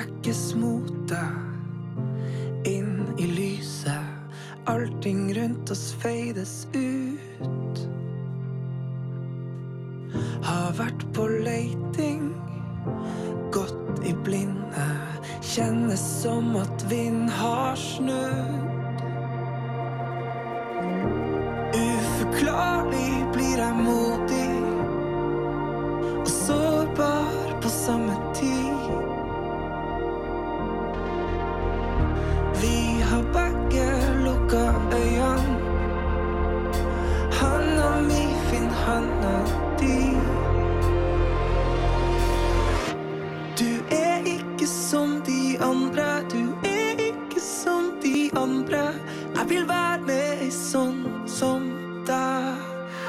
trekkes mot deg inn I lyset. Allting rundt oss feides ut. Har vært på leiting, gått I blinde. Kjennes som at vind har snudd. Uforklarlig blir jeg modig og sårbar på samme tid. Vi har begge lukket øynene. Handa mi finner handa di. Du ikke som de andre, du ikke som de andre. Jeg vil være med I sånn som deg.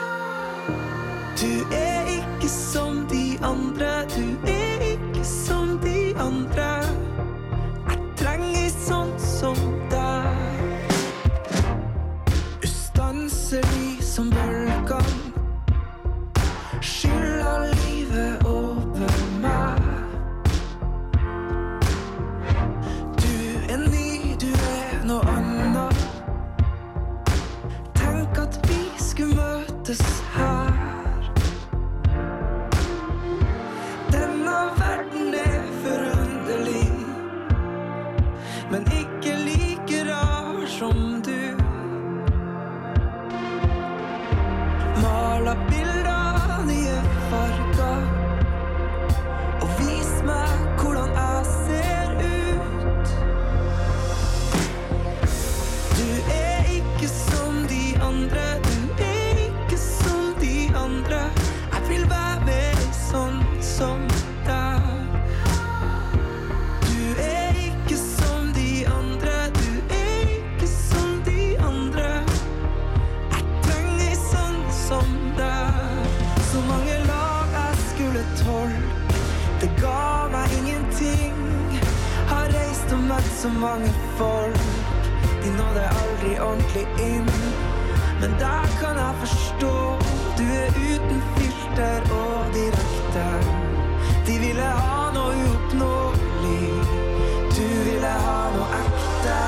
Du ikke som de andre, du ikke som de andre. Jeg trenger sånn som deg. Ustanselig som bølgene, skyller livet over meg. Du ny, du noe annet. Tenk at vi skulle møtes her. Denne verden forunderlig, men ikke like rar som du. Maler bilder, nye farger, og vis meg hvordan jeg ser ut. Du ikke som de andre, du ikke som de andre. Jeg vil være med sånn som deg. Du ikke som de andre, du ikke som de andre. Jeg trenger sånn som deg. Så mange lag jeg skulle tolke, det ga meg ingenting. Har reist og møtt så mange folk, de nådde aldri ordentlig inn. Men der kan jeg forstå, du uten filter og direkte. De ville ha noe uoppnåelig, du ville ha noe ekte.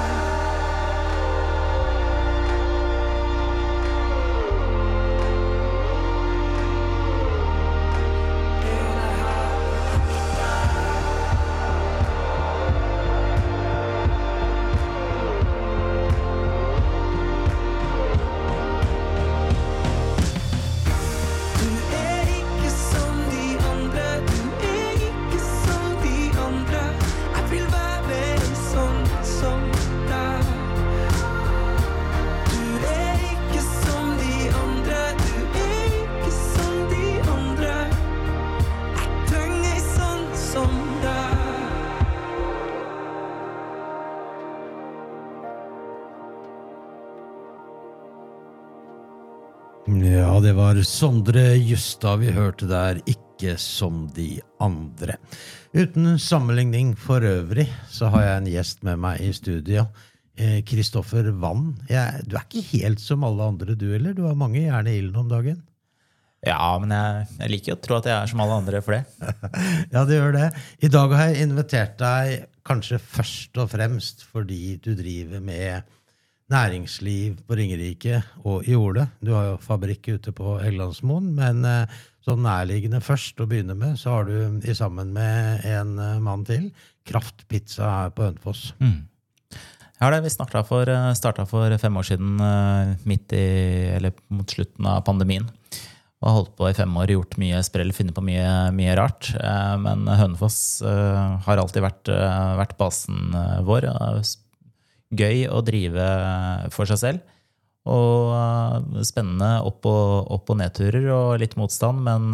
Ja, det var Sondre Justad vi hørte der, ikke som de andre. Uten sammenligning for øvrig, så har jeg en gjest med meg I studio, Kristoffer Wann. Du ikke helt som alle andre du, eller? Du har mange jern I ilden om dagen. Ja, men jeg liker å tro at jeg som alle andre for det. Ja, det gjør det. I dag har jeg invitert deg kanskje først og fremst fordi du driver med næringsliv på Ringerike og I Ole. Du har jo fabrikk ute på Helgelandsmoen, men sånn nærliggende først å begynne med, så har du I sammen med en mann til, Kraftpizza her på Hønefoss. Ja, vi startet for 5 år siden, eller mot slutten av pandemien. Og har holdt på I 5 år, gjort mye sprell, funnet på mye rart. Men Hønefoss har alltid vært basen vår, gøy å drive for seg selv, og spennende opp- og nedturer og litt motstand, men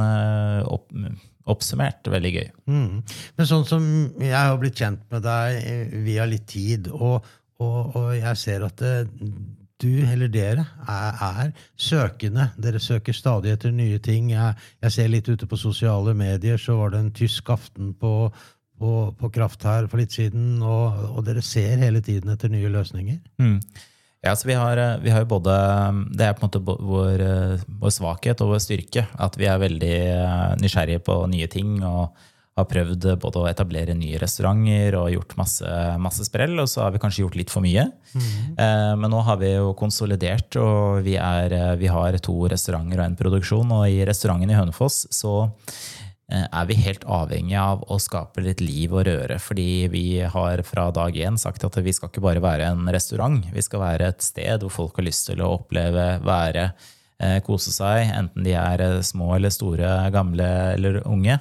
oppsummert veldig gøy. Men sånn som jeg har blitt kjent med deg via litt tid, og jeg ser at du eller dere er søkende. Dere søker stadig etter nye ting. Jeg ser litt ute på sosiale medier, så var det en tysk aften på Kraft her for litt siden, og dere ser hele tiden etter nye løsninger. Ja, så vi har jo både, det på en måte vår svakhet og vår styrke, at vi veldig nysgjerrige på nye ting, og har prøvd både å etablere nye restauranter og gjort masse sprell, og så har vi kanskje gjort litt for mye. Men nå har vi jo konsolidert, og vi har 2 restauranter og en produksjon, og i restauranten i Hønefoss så er vi helt avhengig av å skape litt liv og røre, fordi vi har fra dag 1 sagt at vi skal ikke bare være en restaurant, vi skal være et sted hvor folk har lyst til å oppleve, være, kose seg, enten de er små eller store, gamle eller unge.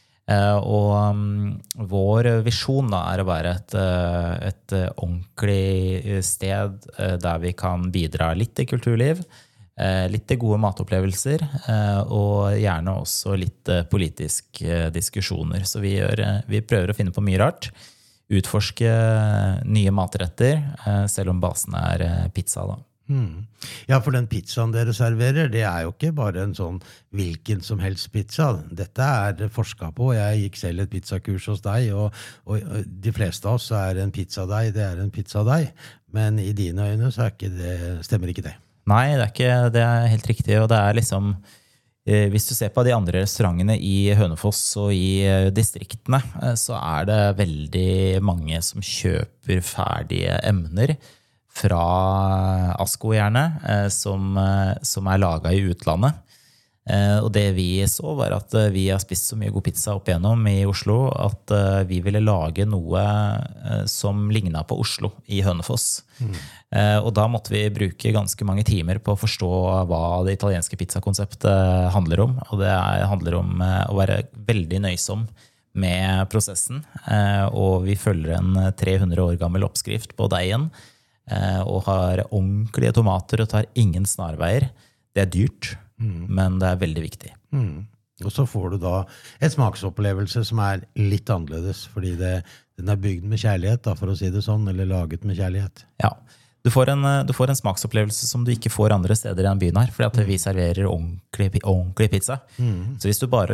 Og vår visjon da er å være et ordentlig sted der vi kan bidra litt til kulturliv, litt til gode matopplevelser, og gjerne også litt politiske diskusjoner. Så vi prøver å finne på mye rart, utforske nye matretter, selv om basen er pizza da. Ja, for den pizzaen dere serverer, det er jo ikke bare en sånn hvilken som helst pizza. Dette er forsket på. Jeg gikk selv et pizzakurs hos deg, og de fleste av oss er en pizzadeig, det er en pizzadeig. Men i dine øyne så stemmer ikke det. Nei, det er helt riktig, og det er liksom hvis du ser på de andre restaurantene i Hønefoss og i distriktene, så er det veldig mange som kjøper ferdige emner fra Asko gjerne, som er laget i utlandet. Og det vi så var at vi har spist så mye god pizza opp igjennom i Oslo, at vi ville lage noe som lignet på Oslo i Hønefoss. Og da måtte vi bruke ganske mange timer på å forstå hva det italienske pizzakonseptet handler om. Og det handler om å være veldig nøysom med prosessen. Og vi følger en 300 år gammel oppskrift på deigen, og har ordentlige tomater og tar ingen snarveier. Det er dyrt, men det er veldig viktig. Og så får du da en smaksopplevelse som er litt annerledes, fordi den er bygd med kjærlighet, da, for å si det sånn, eller laget med kjærlighet. Ja, du får en smaksopplevelse som du ikke får andre steder i den byen her, fordi at vi serverer ordentlig pizza. Så hvis du bare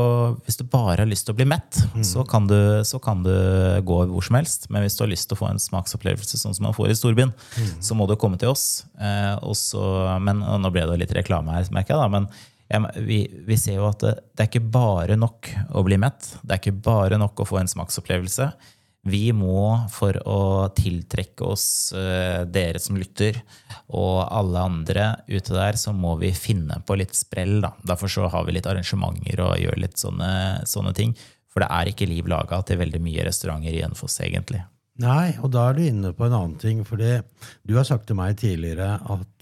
har lyst til å bli mett, så kan du gå hvor som helst. Men hvis du har lyst til å få en smaksopplevelse sånn som man får i storbyen, så må du komme til oss. Men nå ble det litt reklame her, merker jeg da, men vi ser jo at det er ikke bare nok å bli mett, det er ikke bare nok å få en smaksopplevelse. Vi må, for å tiltrekke oss dere som lytter, og alle andre ute der, så må vi finne på litt sprell da. Derfor så har vi litt arrangementer og gjør litt sånne ting. For det er ikke liv laget til veldig mye restauranter i Hønefoss egentlig. Nei, og da er du inne på en annen ting, for du har sagt til meg tidligere at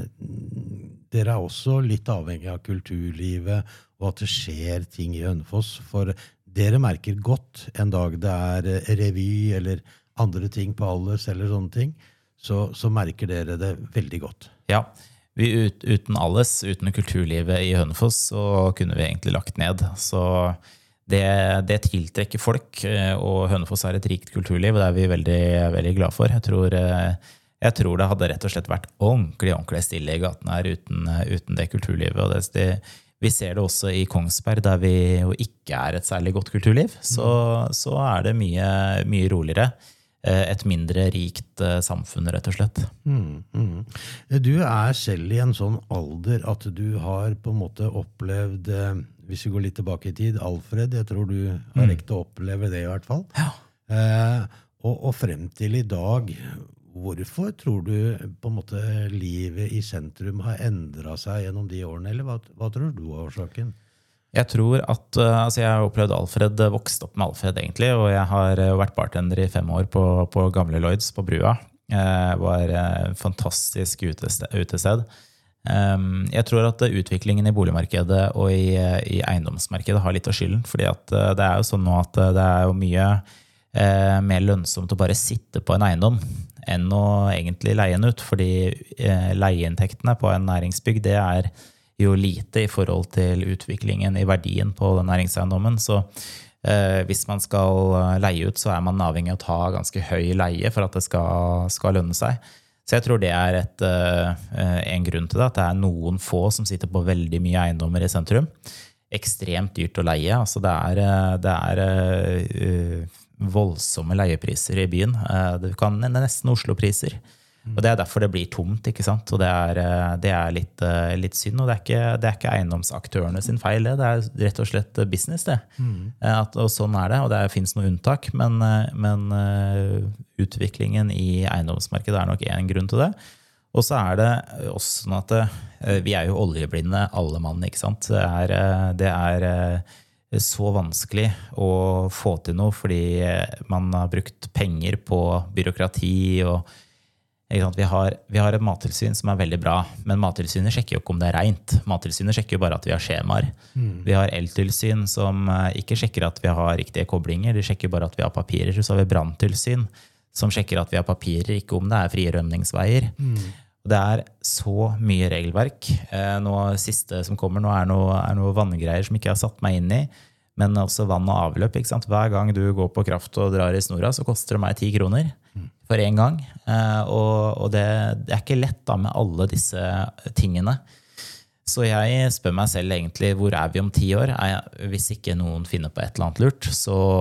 dere er også litt avhengig av kulturlivet, og at det skjer ting i Hønefoss, for dere merker godt en dag det er revy eller andre ting på Alles eller sånne ting, så merker dere det veldig godt. Ja, uten Alles, uten kulturlivet i Hønefoss, så kunne vi egentlig lagt ned. Så det tiltrekker folk, og Hønefoss er et rikt kulturliv, og det er vi veldig, veldig glad for. Jeg tror det hadde rett og slett vært ordentlig stille i gaten her uten det kulturlivet, og vi ser det også i Kongsberg, der vi jo ikke er et særlig godt kulturliv, så er det mye roligere. Et mindre rikt samfunn, rett og slett. Du er selv i en sånn alder at du har på en måte opplevd, hvis vi går litt tilbake i tid, Alfred, jeg tror du har rekt å oppleve det i hvert fall. Ja. Og frem til i dag, hvorfor tror du på en måte livet i sentrum har endret seg gjennom de årene, eller hva tror du er årsaken? Jeg tror at, jeg har opplevd Alfred, vokst opp med Alfred egentlig, og jeg har vært bartender i 5 år på gamle Lloyds på Brua. Var fantastisk utested. Jeg tror at utviklingen i boligmarkedet og i eiendomsmarkedet har litt av skylden, fordi at det er jo sånn nå at det er jo mye mer lønnsomt å bare sitte på en eiendom enn å egentlig leie den ut, fordi leieinntektene på en næringsbygg, det er jo lite i forhold til utviklingen i verdien på den næringseiendommen, så hvis man skal leie ut, så er man avhengig av å ta ganske høy leie for at det skal lønne seg. Så jeg tror det er en grunn til det, at det er noen få som sitter på veldig mye eiendommer i sentrum. Ekstremt dyrt å leie, altså det er voldsomme leiepriser i byen. Det kan nesten Oslo-priser. Og det derfor det blir tomt, ikke sant? Og det litt synd, og det ikke eiendomsaktørene sin feil, det rett og slett business, det. Og sånn det, og det finnes noen unntak, men utviklingen i eiendomsmarkedet nok en grunn til det. Og så det også sånn at vi jo oljeblinde alle mann, ikke sant? Det så vanskelig å få til noe, fordi man har brukt penger på byråkrati, og vi har et mattilsyn som veldig bra, men mattilsynet sjekker jo ikke om det rent. Mattilsynet sjekker jo bare at vi har skjemaer. Vi har eltilsyn som ikke sjekker at vi har riktige koblinger, de sjekker bare at vi har papirer. Så har vi brandtilsyn som sjekker at vi har papirer, ikke om det frie rømningsveier. Og det så mye regelverk. Nå siste som kommer nå noe vanngreier som ikke jeg har satt meg inn i, men også vann og avløp, ikke sant? Hver gang du går på kraft og drar i snora, så koster det meg 10 kroner for en gang. Og det ikke lett da med alle disse tingene. Så jeg spør meg selv egentlig, hvor vi om 10 år? Hvis ikke noen finner på et eller annet lurt,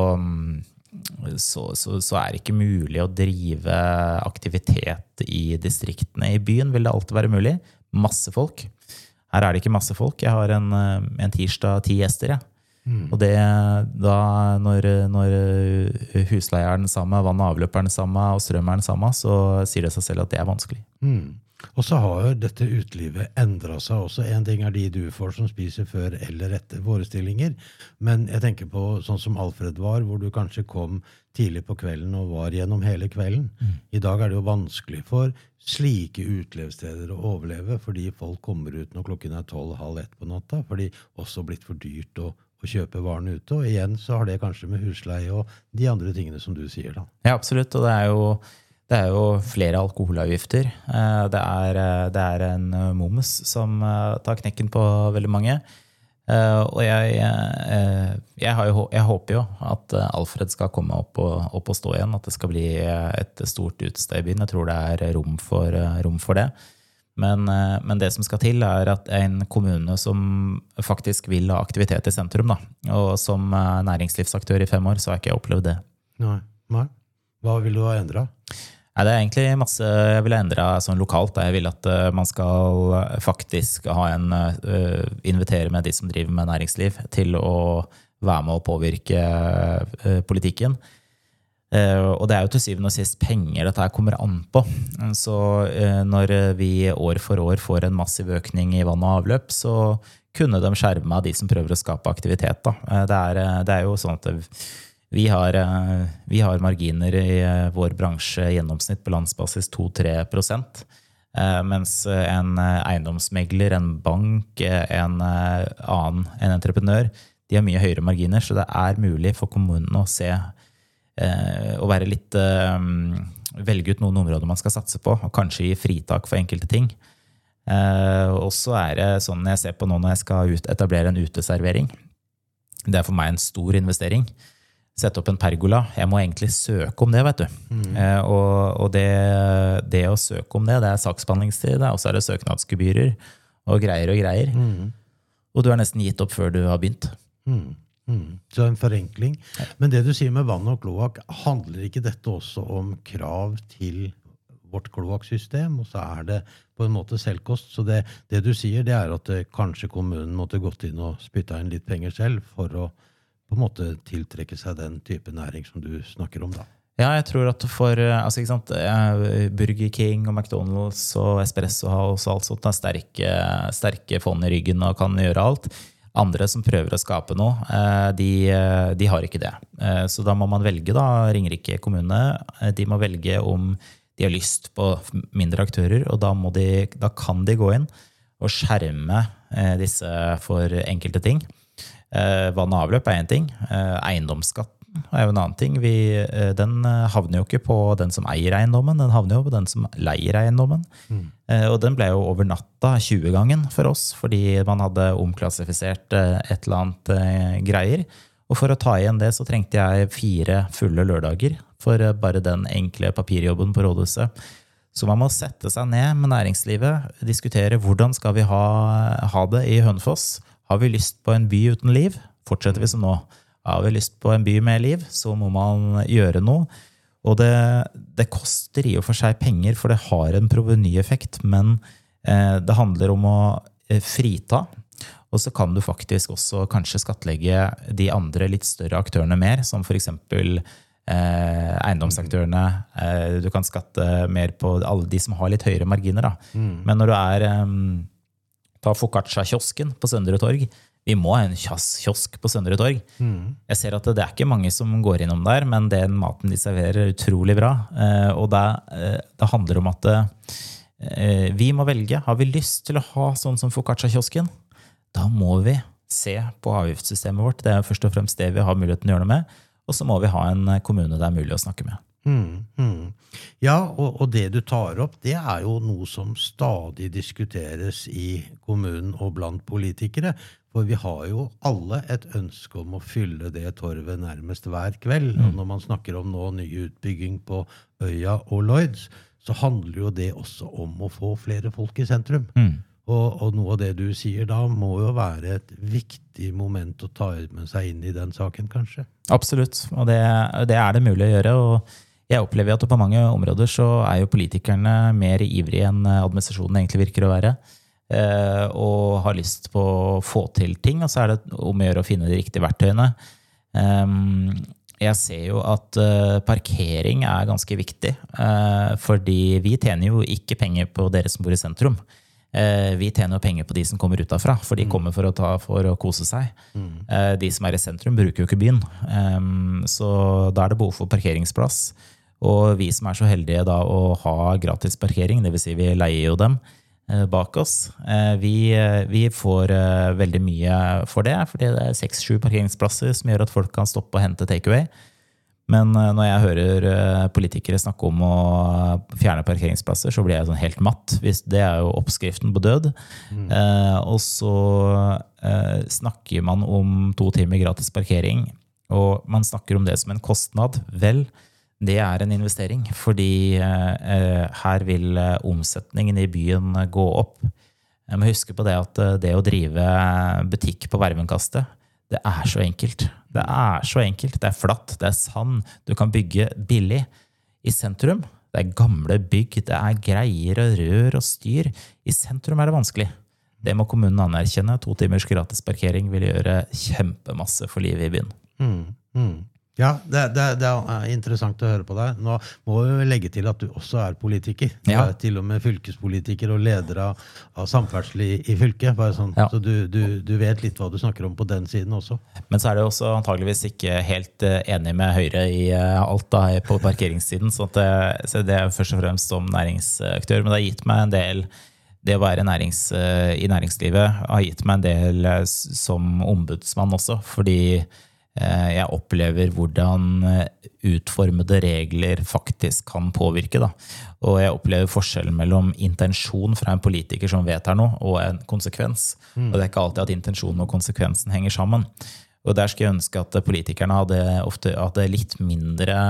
så det ikke mulig å drive aktivitet i distriktene. I byen vil det alltid være mulig. Masse folk. Her det ikke masse folk. Jeg har en tirsdag 10 gjester, Og da når husleie den samme, vann og avløp den samme, og strøm den samme, så sier det seg selv at det vanskelig. Og så har jo dette utlivet endret seg også. En ting de du får som spiser før eller etter forestillinger, men jeg tenker på sånn som Alfred var, hvor du kanskje kom tidlig på kvelden og var gjennom hele kvelden. I dag det jo vanskelig for slike utlevelsessteder å overleve, fordi folk kommer ut når klokken 12:30 på natta, fordi også blitt for dyrt å kjøpe varene ute, og igjen så har det kanskje med husleie og de andre tingene som du sier da. Ja, absolutt, og det jo flere alkoholavgifter. Det en moms som tar knekken på veldig mange. Og jeg håper jo at Alfred skal komme opp og stå igjen, at det skal bli et stort utested i byen. Jeg tror det rom for det. Men det som skal til at en kommune som faktisk vil ha aktivitet i sentrum, da, og som næringslivsaktør i 5 år, så har ikke jeg opplevd det. Nei. Hva vil du ha endret? Det egentlig masse jeg vil endre sånn lokalt. Jeg vil at man skal faktisk invitere med de som driver med næringsliv til å være med å påvirke politikken. Og det jo til syvende og sist penger dette kommer an på. Så når vi år for år får en massiv økning i vann og avløp, så kunne de skjerme de som prøver å skape aktivitet. Da. Det jo sånn at vi har marginer i vår bransje i gjennomsnitt på landsbasis 2-3%, mens en eiendomsmegler, en bank, en entreprenør, de har mye høyere marginer, så det mulig for kommunen å se og være litt velge ut noen områder man skal satse på, og kanskje gi fritak for enkelte ting. Og så det sånn jeg ser på nå når jeg skal etablere en uteservering. Det for meg en stor investering. Sette opp en pergola. Jeg må egentlig søke om det, vet du. Og det å søke om det saksbehandlingstid, og så det søknadsgebyrer og greier. Og du nesten gitt opp før du har begynt. Så en forenkling. Men det du sier med vann og kloak, handler ikke dette også om krav til vårt kloaksystem, og så det på en måte selvkost. Så det du sier, det at kanskje kommunen måtte gått inn og spytte inn litt penger selv for å på en måte tiltrekke seg den type næring som du snakker om da. Ja, jeg tror at for ikke sant, Burger King og McDonald's og Espresso House og alt sånt sterke fond i ryggen og kan gjøre alt. Andre som prøver å skape noe, de har ikke det. Så da må man velge da, Ringerike kommune. De må velge om de har lyst på mindre aktører, og da kan de gå inn og skjerme disse for enkelte ting. Vann og avløp en ting. Eiendomsskatten jo en annen ting. Den havner jo ikke på den som eier eiendommen, den havner jo på den som leier eiendommen. Og den ble jo over natta 20-gangen for oss, fordi man hadde omklassifisert et eller annet greier. Og for å ta igjen det så trengte jeg 4 fulle lørdager for bare den enkle papirjobben på rådhuset. Så man må sette seg ned med næringslivet, diskutere hvordan skal vi ha det i Hønefoss. Har vi lyst på en by uten liv? Fortsetter vi som nå. Har vi lyst på en by med liv, så må man gjøre noe. Og det koster I og for seg penger, for det har en provenyeffekt, men det handler om å frita, og så kan du faktisk også kanskje skattlegge de andre litt større aktørene mer, som for eksempel eiendomsaktørene. Du kan skatte mer på alle de som har litt høyere marginer. Da. Men når du ta Focaccia-kiosken på Søndre Torg, vi må ha en kiosk på Søndre Torg. Jeg ser at det ikke mange som går innom der, men den maten de serverer utrolig bra. Og det handler om at vi må velge. Har vi lyst til å ha sånn som Focaccia-kiosken? Da må vi se på avgiftssystemet vårt. Det først og fremst det vi har muligheten til å gjøre noe med. Og så må vi ha en kommune det mulig å snakke med. Ja, og det du tar opp, det jo noe som stadig diskuteres I kommunen og blant politikere, for vi har jo alle et ønske om å fylle det torvet nærmest hver kveld, og når man snakker om nå ny utbygging på Øya og Lloyds, så handler jo det også om å få flere folk I sentrum. Og noe av det du sier da må jo være et viktig moment å ta med seg inn I den saken, kanskje? Absolutt, og det det mulig å gjøre, og jeg opplever at på mange områder så jo politikerne mer ivrige enn administrasjonen egentlig virker å være, og har lyst på å få til ting, og så det om å gjøre å finne de riktige verktøyene. Jeg ser jo at parkering ganske viktig, fordi vi tjener jo ikke penger på dere som bor I sentrum. Vi tjener jo penger på de som kommer utenfra, for de kommer for å kose seg. De som I sentrum bruker jo ikke byen, så da det behov for parkeringsplass. Og vi som så heldige da å ha gratis parkering, det vil si vi leier jo dem bak oss, vi får veldig mye for det, fordi det 6-7 parkeringsplasser som gjør at folk kan stoppe og hente takeaway. Men når jeg hører politikere snakke om å fjerne parkeringsplasser, så blir jeg sånn helt matt. Det jo oppskriften på død. Og så snakker man om 2 timer gratis parkering, og man snakker om det som en kostnad. Vel, det en investering, fordi her vil omsetningen I byen gå opp. Jeg må huske på det at det å drive butikk på Vervenkastet, det så enkelt. Det så enkelt. Det flatt, det sand. Du kan bygge billig I sentrum. Det gamle bygg, det greier og rør og styr. I sentrum det vanskelig. Det må kommunen anerkjenne. 2 timers gratis parkering vil gjøre kjempemasse for livet I byen. Ja, det interessant å høre på deg. Nå må vi legge til at du også politiker. Ja. Til og med fylkespolitiker og leder av samferdsel I fylket. Bare sånn. Ja. Så du vet litt hva du snakker om på den siden også. Men så det også antageligvis ikke helt enig med Høyre I alt da, på parkeringssiden. Så det først og fremst som næringsaktør. Men det har gitt meg en del, det å være I næringslivet har gitt meg en del som ombudsmann også, fordi jeg opplever hvordan utformede regler faktisk kan påvirke. Da. Og jeg opplever forskjellen mellom intensjon fra en politiker som vedtar noe, og en konsekvens. Og det ikke alltid at intensjonen og konsekvensen henger sammen. Og der skal jeg ønske at politikerne hadde litt mindre,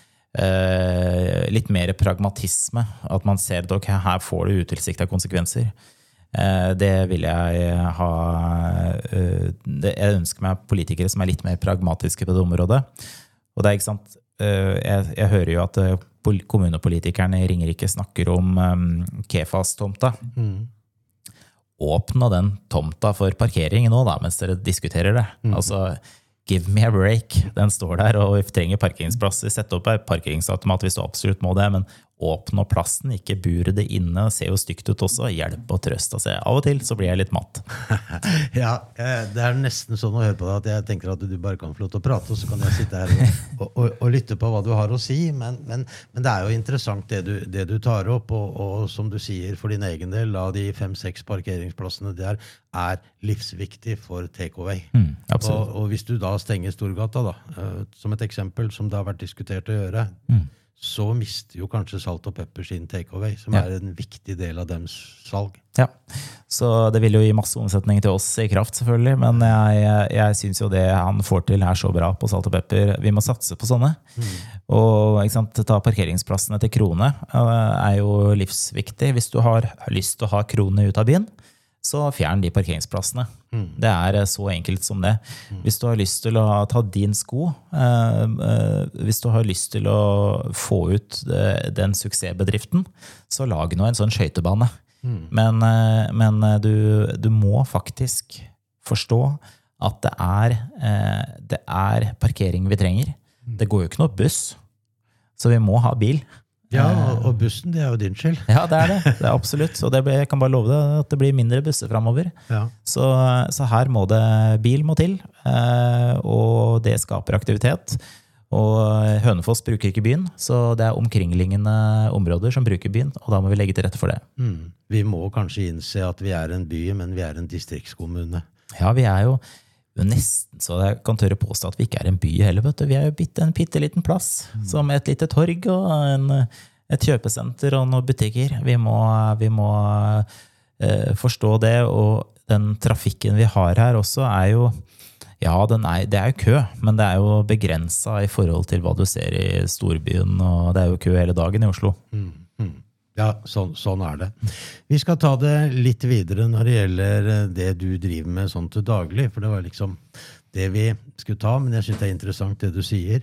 litt mer pragmatisme. At man ser at okay, her får du utilsiktede konsekvenser. Det vil jeg ha jeg ønsker meg politikere som litt mer pragmatiske på det området og det ikke sant jeg hører jo at kommunepolitikerne I Ringerike snakker om Kefas-tomta åpne den tomta for parkering nå da, mens dere diskuterer det altså give me a break den står der og vi trenger parkeringsplasser sett opp parkeringsautomat hvis du absolutt må det men åpne plassen, ikke bure det inne ser jo stygt ut også, hjelp og trøst altså, av og til så blir jeg litt matt Ja, det nesten sånn å høre på deg at jeg tenker at du bare kan få lov til å prate og så kan jeg sitte her og lytte på hva du har å si men det jo interessant det du tar opp og som du sier for din egen del av de 5-6 parkeringsplassene der livsviktig for takeaway og hvis du da stenger Storgata da, som et eksempel som det har vært diskutert å gjøre så mister jo kanskje Salt og Pepper sin takeaway, som en viktig del av dems salg. Ja, så det vil jo gi masse omsetning til oss I kraft selvfølgelig, men jeg synes jo det han får til så bra på Salt og Pepper. Vi må satse på sånne. Og ikke sant, ta parkeringsplassene til Krone jo livsviktig. Hvis du har lyst til å ha Krone ut av byen, så fjern de parkeringsplassene. Det så enkelt som det. Hvis du har lyst til å ta din sko, hvis du har lyst til å få ut den suksessbedriften, så lag nå en sånn skøytebane. Men du må faktisk forstå at det parkering vi trenger. Det går jo ikke noe buss, så vi må ha bil. Ja, og bussen, det jo din skyld. Ja, det det. Det absolutt. Og jeg kan bare love deg at det blir mindre busser fremover. Ja. Så her må bil må til, og det skaper aktivitet. Og Hønefoss bruker ikke byen, så det omkringliggende områder som bruker byen, og da må vi legge til rette for det. Vi må kanskje innse at vi en by, men vi en distriktskommune. Ja, vi jo nesten så jeg kan tørre påstå at vi ikke en by heller, vet du. Vi jo en bitteliten plass, som et lite torg og et kjøpesenter og noen butikker. Vi må forstå det, og den trafikken vi har her også jo, ja, det jo kø, men det jo begrenset i forhold til hva du ser i storbyen, og det jo kø hele dagen i Oslo. Ja, sånn det. Vi skal ta det litt videre når det gjelder det du driver med sånn til daglig, for det var liksom det vi skulle ta, men jeg synes det interessant det du sier.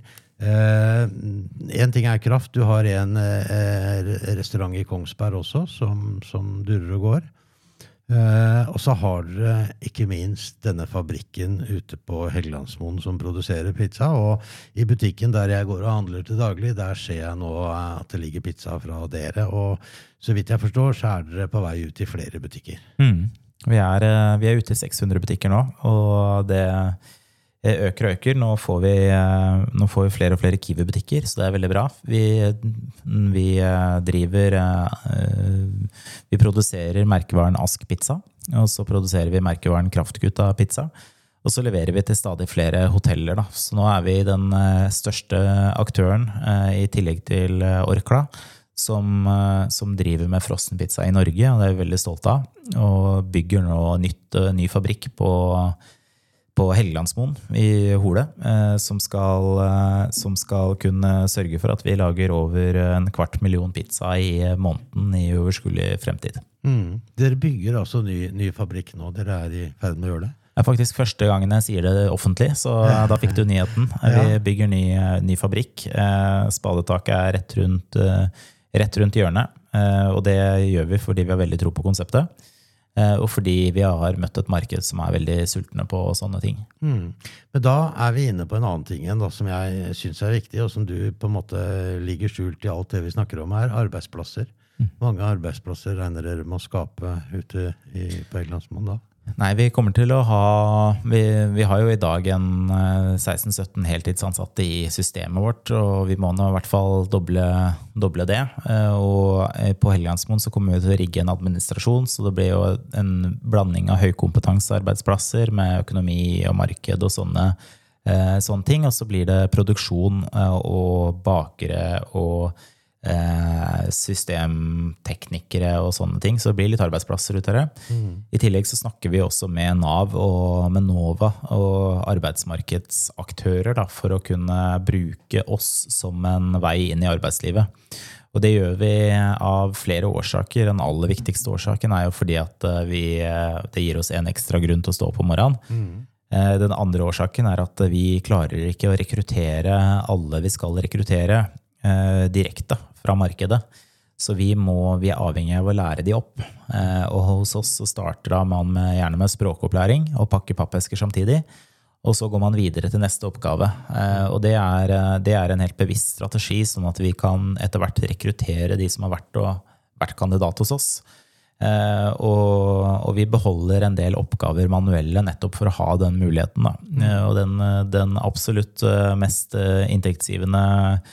En ting kraft, du har en restaurant i Kongsberg også, som durrer og går. Og så har dere ikke minst denne fabrikken ute på Helgelandsmoen som produserer pizza, og i butikken der jeg går og handler til daglig, der ser jeg nå at det ligger pizza fra dere, og så vidt jeg forstår så dere på vei ut i flere butikker. Vi ute i 600 butikker nå, og det øker og øker. Nå får vi flere og flere Kiwi-butikker, så det veldig bra. Vi produserer merkevaren Ask Pizza, og så produserer vi merkevaren Kraftgutta Pizza, og så leverer vi til stadig flere hoteller. Da. Så nå vi den største aktøren, i tillegg til Orkla, som driver med frossenpizza i Norge, og det vi veldig stolt av, og bygger nå ny fabrikk på Helgelandsmoen i Hole, som skal kunne sørge for at vi lager over 250,000 pizza i måneden i overskuelig fremtid. Dere bygger altså ny fabrikk nå, dere i ferd med å gjøre det? Det faktisk første gangen jeg sier det offentlig, så da fikk du nyheten. Vi bygger ny fabrikk. Spadetaket rett rundt hjørnet, og det gjør vi fordi vi har veldig tro på konseptet. Og fordi vi har møtt et marked som veldig sultne på sånne ting. Men da vi inne på en annen ting da, som jeg synes viktig, og som du på en måte ligger skjult i alt det vi snakker om arbeidsplasser. Mange arbeidsplasser regner dere med å skape ute på Helgelandsmoen da? Nei, vi kommer til å vi har jo i dag 16-17 heltidsansatte i systemet vårt, og vi må nå i hvert fall doble det. Og på Helgelandsmoen så kommer vi til å rigge en administrasjon, så det blir jo en blanding av høykompetansearbeidsplasser med økonomi og marked og sånne ting, og så blir det produksjon og bakere og systemteknikere og sånne ting, så det blir litt arbeidsplasser ut av det. I tillegg så snakker vi også med NAV og med Nova og arbeidsmarkedsaktører da, for å kunne bruke oss som en vei inn i arbeidslivet. Og det gjør vi av flere årsaker. Den aller viktigste årsaken jo fordi at det gir oss en ekstra grunn til å stå opp om morgenen. Den andre årsaken at vi klarer ikke å rekruttere alle vi skal rekruttere direkte fra markedet. Så vi avhengig av å lære de opp. Og hos oss så starter man gjerne med språkopplæring og pakke pappesker samtidig. Og så går man videre til neste oppgave. Og det en helt bevisst strategi, sånn at vi kan etter hvert rekruttere de som har vært kandidat hos oss. Og vi beholder en del oppgaver manuelle nettopp for å ha den muligheten. Da. Og den absolutt mest inntektsgivende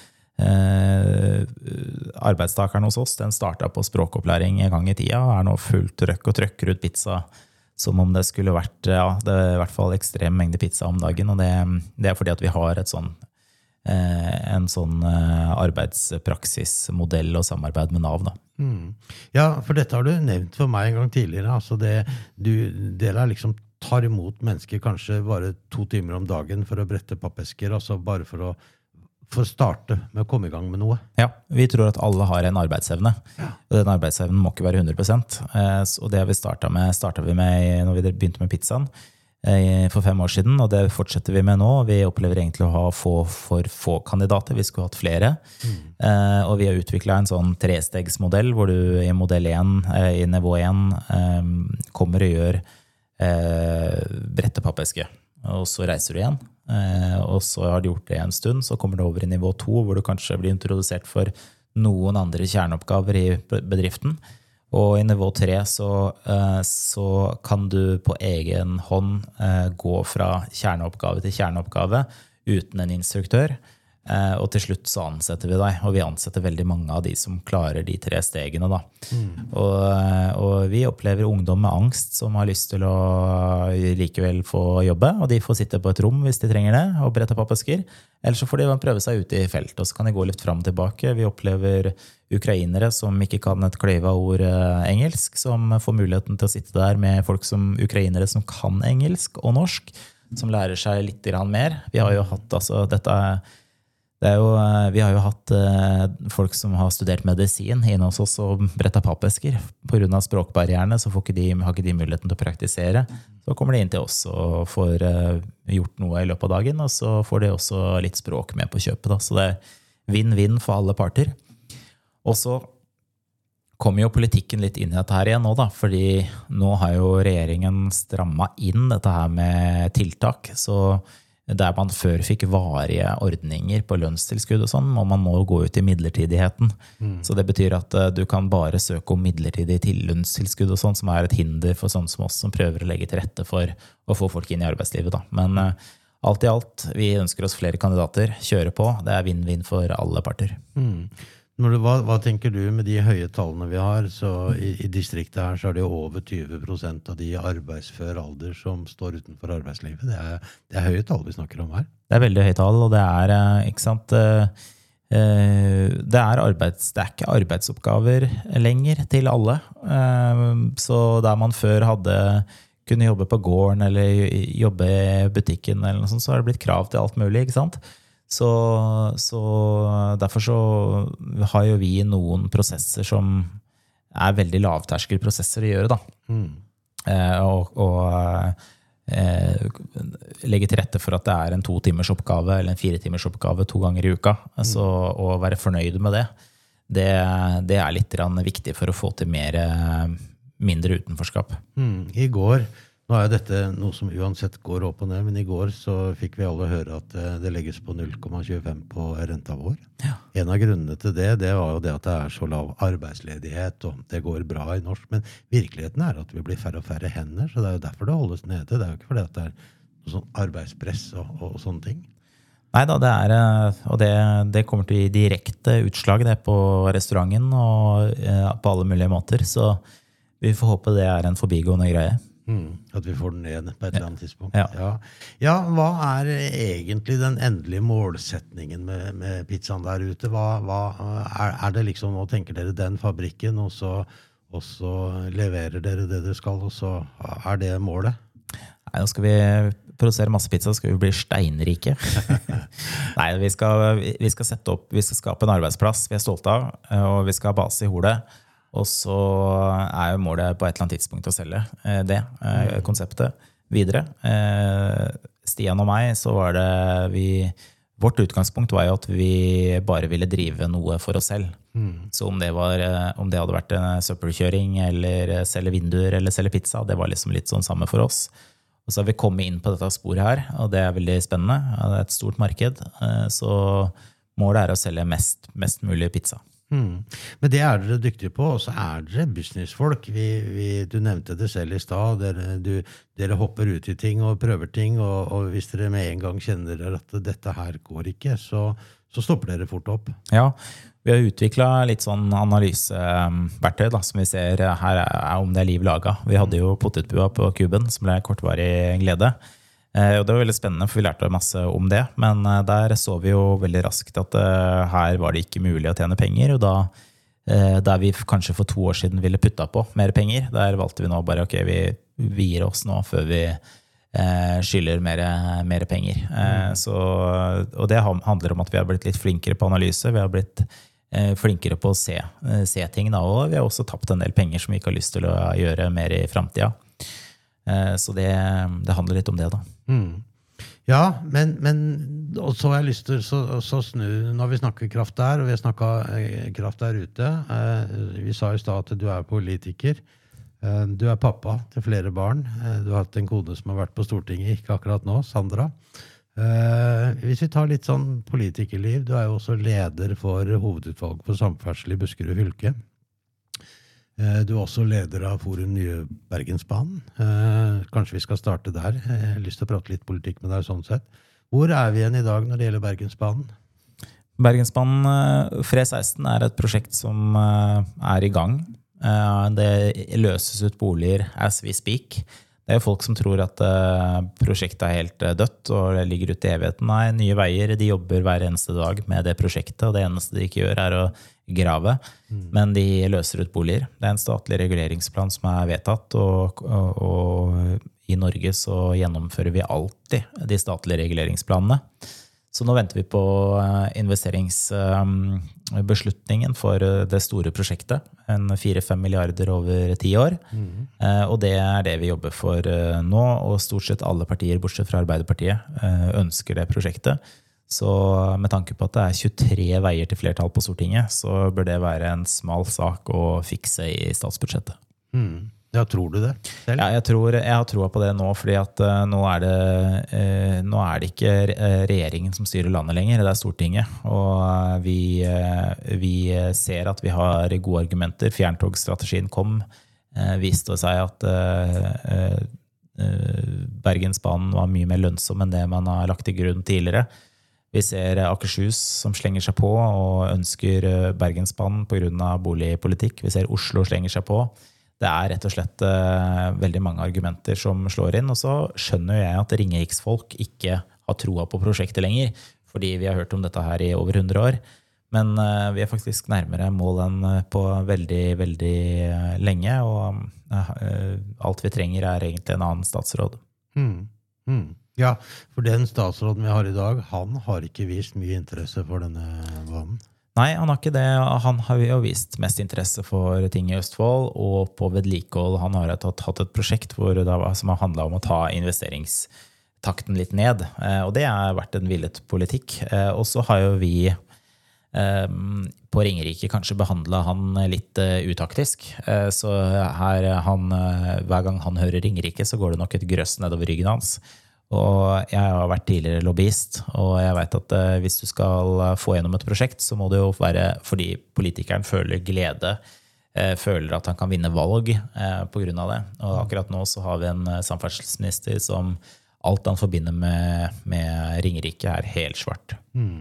arbeidstakeren hos oss, den startet på språkopplæring en gang i tida, og nå fullt trøkk og trøkker ut pizza som om det skulle vært, det i hvert fall ekstrem mengde pizza om dagen, og det fordi at vi har en sånn arbeidspraksismodell og samarbeid med NAV da. Ja, for dette har du nevnt for meg en gang tidligere, altså dere liksom tar imot mennesker kanskje bare 2 timer om dagen for å brette pappesker, altså bare for å for å starte med å komme I gang med noe. Ja, vi tror at alle har en arbeidsevne. Og den arbeidsevnen må ikke være 100%. Og det vi startet vi med når vi begynte med pizzaen for 5 år siden, og det fortsetter vi med nå. Vi opplever egentlig å ha for få kandidater. Vi skulle hatt flere. Og vi har utviklet en sånn 3-stegsmodell, hvor du I modell 1, I nivå 1, kommer og gjør brette pappeske. Og så reiser du igjen. Og så har du gjort det en stund, så kommer du over I nivå 2, hvor du kanskje blir introdusert for noen andre kjerneoppgaver I bedriften. Og I nivå 3 så kan du på egen hånd gå fra kjerneoppgave til kjerneoppgave uten en instruktør. Og til slutt så ansetter vi deg, og vi ansetter veldig mange av de som klarer de 3 stegene da. Og vi opplever ungdom med angst som har lyst til å likevel få jobbe, og de får sitte på et rom hvis de trenger det, og brette pappesker. Eller så får de prøve seg ute I felt, og så kan de gå litt frem og tilbake. Vi opplever ukrainere som ikke kan et kløyva ord engelsk, som får muligheten til å sitte der med folk som ukrainere som kan engelsk og norsk, som lærer seg litt grann mer. Vi har jo hatt, vi har jo hatt folk som har studert medisin inne hos oss og brettet pappesker. På grunn av språkbarrierne så har ikke de muligheten til å praktisere. Så kommer de inn til oss og får gjort noe I løpet av dagen, og så får de også litt språk med på kjøpet. Da. Så det vinn-vinn for alle parter. Og så kommer jo politikken litt inn I dette her igjen nå da, fordi nå har jo regjeringen strammet inn dette her med tiltak, så der man før fikk varige ordninger på lønnstilskudd og sånn, og man må gå ut I midlertidigheten. Så det betyr at du kan bare søke om midlertidig til lønnstilskudd og sånn, som et hinder for sånn som oss som prøver å legge til rette for å få folk inn I arbeidslivet. Da. Men alt I alt, vi ønsker oss flere kandidater, kjøre på, det vinn-vinn for alle parter. Hva tenker du med de høye tallene vi har? Så I distriktet her så det jo over 20% av de I arbeidsfør alder som står utenfor arbeidslivet. Det høye tall vi snakker om her. Det veldig høye tall, og det ikke sant, det ikke arbeidsoppgaver lenger til alle. Så der man før kunne jobbe på gården eller jobbe I butikken eller noe sånt, så har det blitt krav til alt mulig, ikke sant? Så derfor så har jo vi noen prosesser som veldig lavterskelprosesser å gjøre da. Og legge til rette for at det en 2 timers oppgave eller en 4 timers oppgave 2 ganger I uka. Altså, å være fornøyd med det litt viktig for å få til mindre utenforskap. I går Nå jo dette noe som uansett går opp og ned, men I går så fikk vi alle høre at det legges på 0,25 på renta vår. Ja. En av grunnene til det var jo det at det så lav arbeidsledighet, og det går bra I norsk, men virkeligheten at vi blir færre og færre hender, så det jo derfor det holdes nede. Det jo ikke fordi at det noe sånn arbeidspress og sånne ting. Neida, og det kommer til å gi direkte utslag det på restauranten og på alle mulige måter, så vi får håpe det en forbigående greie. At vi får den ned på et eller annet tidspunkt. Ja, hva egentlig den endelige målsetningen med pizzaen der ute? Hva det liksom, nå tenker dere den fabrikken, og så leverer dere det dere skal, og så det målet? Nei, nå skal vi produsere masse pizza, skal vi bli steinrike. Nei, vi skal sette opp, vi skal skape en arbeidsplass vi stolte av, og vi skal ha base I hodet. Og så jo målet på et eller annet tidspunkt å selge det konseptet videre. Stian og meg, så var det vårt utgangspunkt var jo at vi bare ville drive noe for oss selv. Så om det hadde vært en søppelkjøring, eller selge vinduer, eller selge pizza, det var liksom litt sånn samme for oss. Og så har vi kommet inn på dette sporet her, og det veldig spennende. Det et stort marked, så målet å selge mest mulig pizza. Men det dere dyktige på, og så dere businessfolk. Du nevnte det selv I stad. Dere hopper ut I ting og prøver ting, og hvis dere med en gang kjenner at dette her går ikke, så stopper dere fort opp. Ja, vi har utviklet litt sånn analyseverktøy da, som vi ser her om det liv laget. Vi hadde jo potetbua på kuben, som ble kortvarig glede. Og det var veldig spennende, for vi lærte masse om det, men der så vi jo veldig raskt at her var det ikke mulig å tjene penger, og der vi kanskje for 2 år siden ville putta på mer penger, der valgte vi nå bare, ok, vi gir oss nå før vi skylder mer penger. Og det handler om at vi har blitt litt flinkere på analyse, vi har blitt flinkere på å se ting da, og vi har også tapt en del penger som vi ikke har lyst til å gjøre mer i fremtiden. Så det handler litt om det da. Ja, men og så har jeg lyst til så snu, når vi snakker kraft der, og vi har snakket kraft der ute, vi sa i stad at du politiker, du pappa til flere barn, du har hatt en kone som har vært på Stortinget, ikke akkurat nå, Sandra. Hvis vi tar litt sånn politikerliv, du jo også leder for hovedutvalg for samferdsel i Buskerud fylke. Du også leder av Forum Nye Bergensbanen. Kanskje vi skal starte der. Jeg har lyst til å prate litt politikk med deg sånn sett. Hvor vi igjen i dag når det gjelder Bergensbanen? Bergensbanen Fred 16 et prosjekt som i gang. Det løses ut boliger as we speak. Det jo folk som tror at prosjektet helt dødt og det ligger ute i evigheten. Nei, Nye Veier, de jobber hver eneste dag med det prosjektet, og det eneste de ikke gjør å grave, men de løser ut boliger. Det en statlig reguleringsplan som vedtatt, og i Norge så gjennomfører vi alltid de statlige reguleringsplanene. Så nå venter vi på investeringsbeslutningen for det store prosjektet, 4-5 milliarder over 10 år, og det det vi jobber for nå, og stort sett alle partier, bortsett fra Arbeiderpartiet, ønsker det prosjektet. Så med tanke på at det 23 veier til flertall på Stortinget, så bør det være en smal sak å fikse i statsbudsjettet. Ja, tror du det selv? Ja, jeg har troa på det nå, fordi at nå det ikke regjeringen som styrer landet lenger, det Stortinget, og vi ser at vi har gode argumenter. Fjerntogstrategien kom, viste seg at Bergensbanen var mye mer lønnsom enn det man har lagt til grunn tidligere. Vi ser Akershus som slenger seg på og ønsker Bergensbanen på grunn av boligpolitikk. Vi ser Oslo slenger seg på. Det rett og slett veldig mange argumenter som slår inn, og så skjønner jeg at Ringeriksfolk ikke har troa på prosjektet lenger, fordi vi har hørt om dette her i over 100 år, men vi faktisk nærmere mål enn på veldig, veldig lenge, og alt vi trenger egentlig en annen statsråd. Ja, for den statsråden vi har i dag, han har ikke vist mye interesse for denne banen. Nei, han har ikke det. Han har jo vist mest interesse for ting i Østfold, og på vedlikehold. Han har hatt et prosjekt som har handlet om å ta investeringstakten litt ned, og det har vært en villet politikk. Og så har jo vi på Ringerike kanskje behandlet han litt utaktisk, så hver gang han hører Ringerike, så går det nok et grøss nedover ryggen hans. Og jeg har vært tidligere lobbyist, og jeg vet at hvis du skal få gjennom et prosjekt, så må det jo være fordi politikeren føler glede, føler at han kan vinne valg på grunn av det. Og akkurat nå så har vi en samferdselsminister som alt han forbinder med Ringerike helt svart.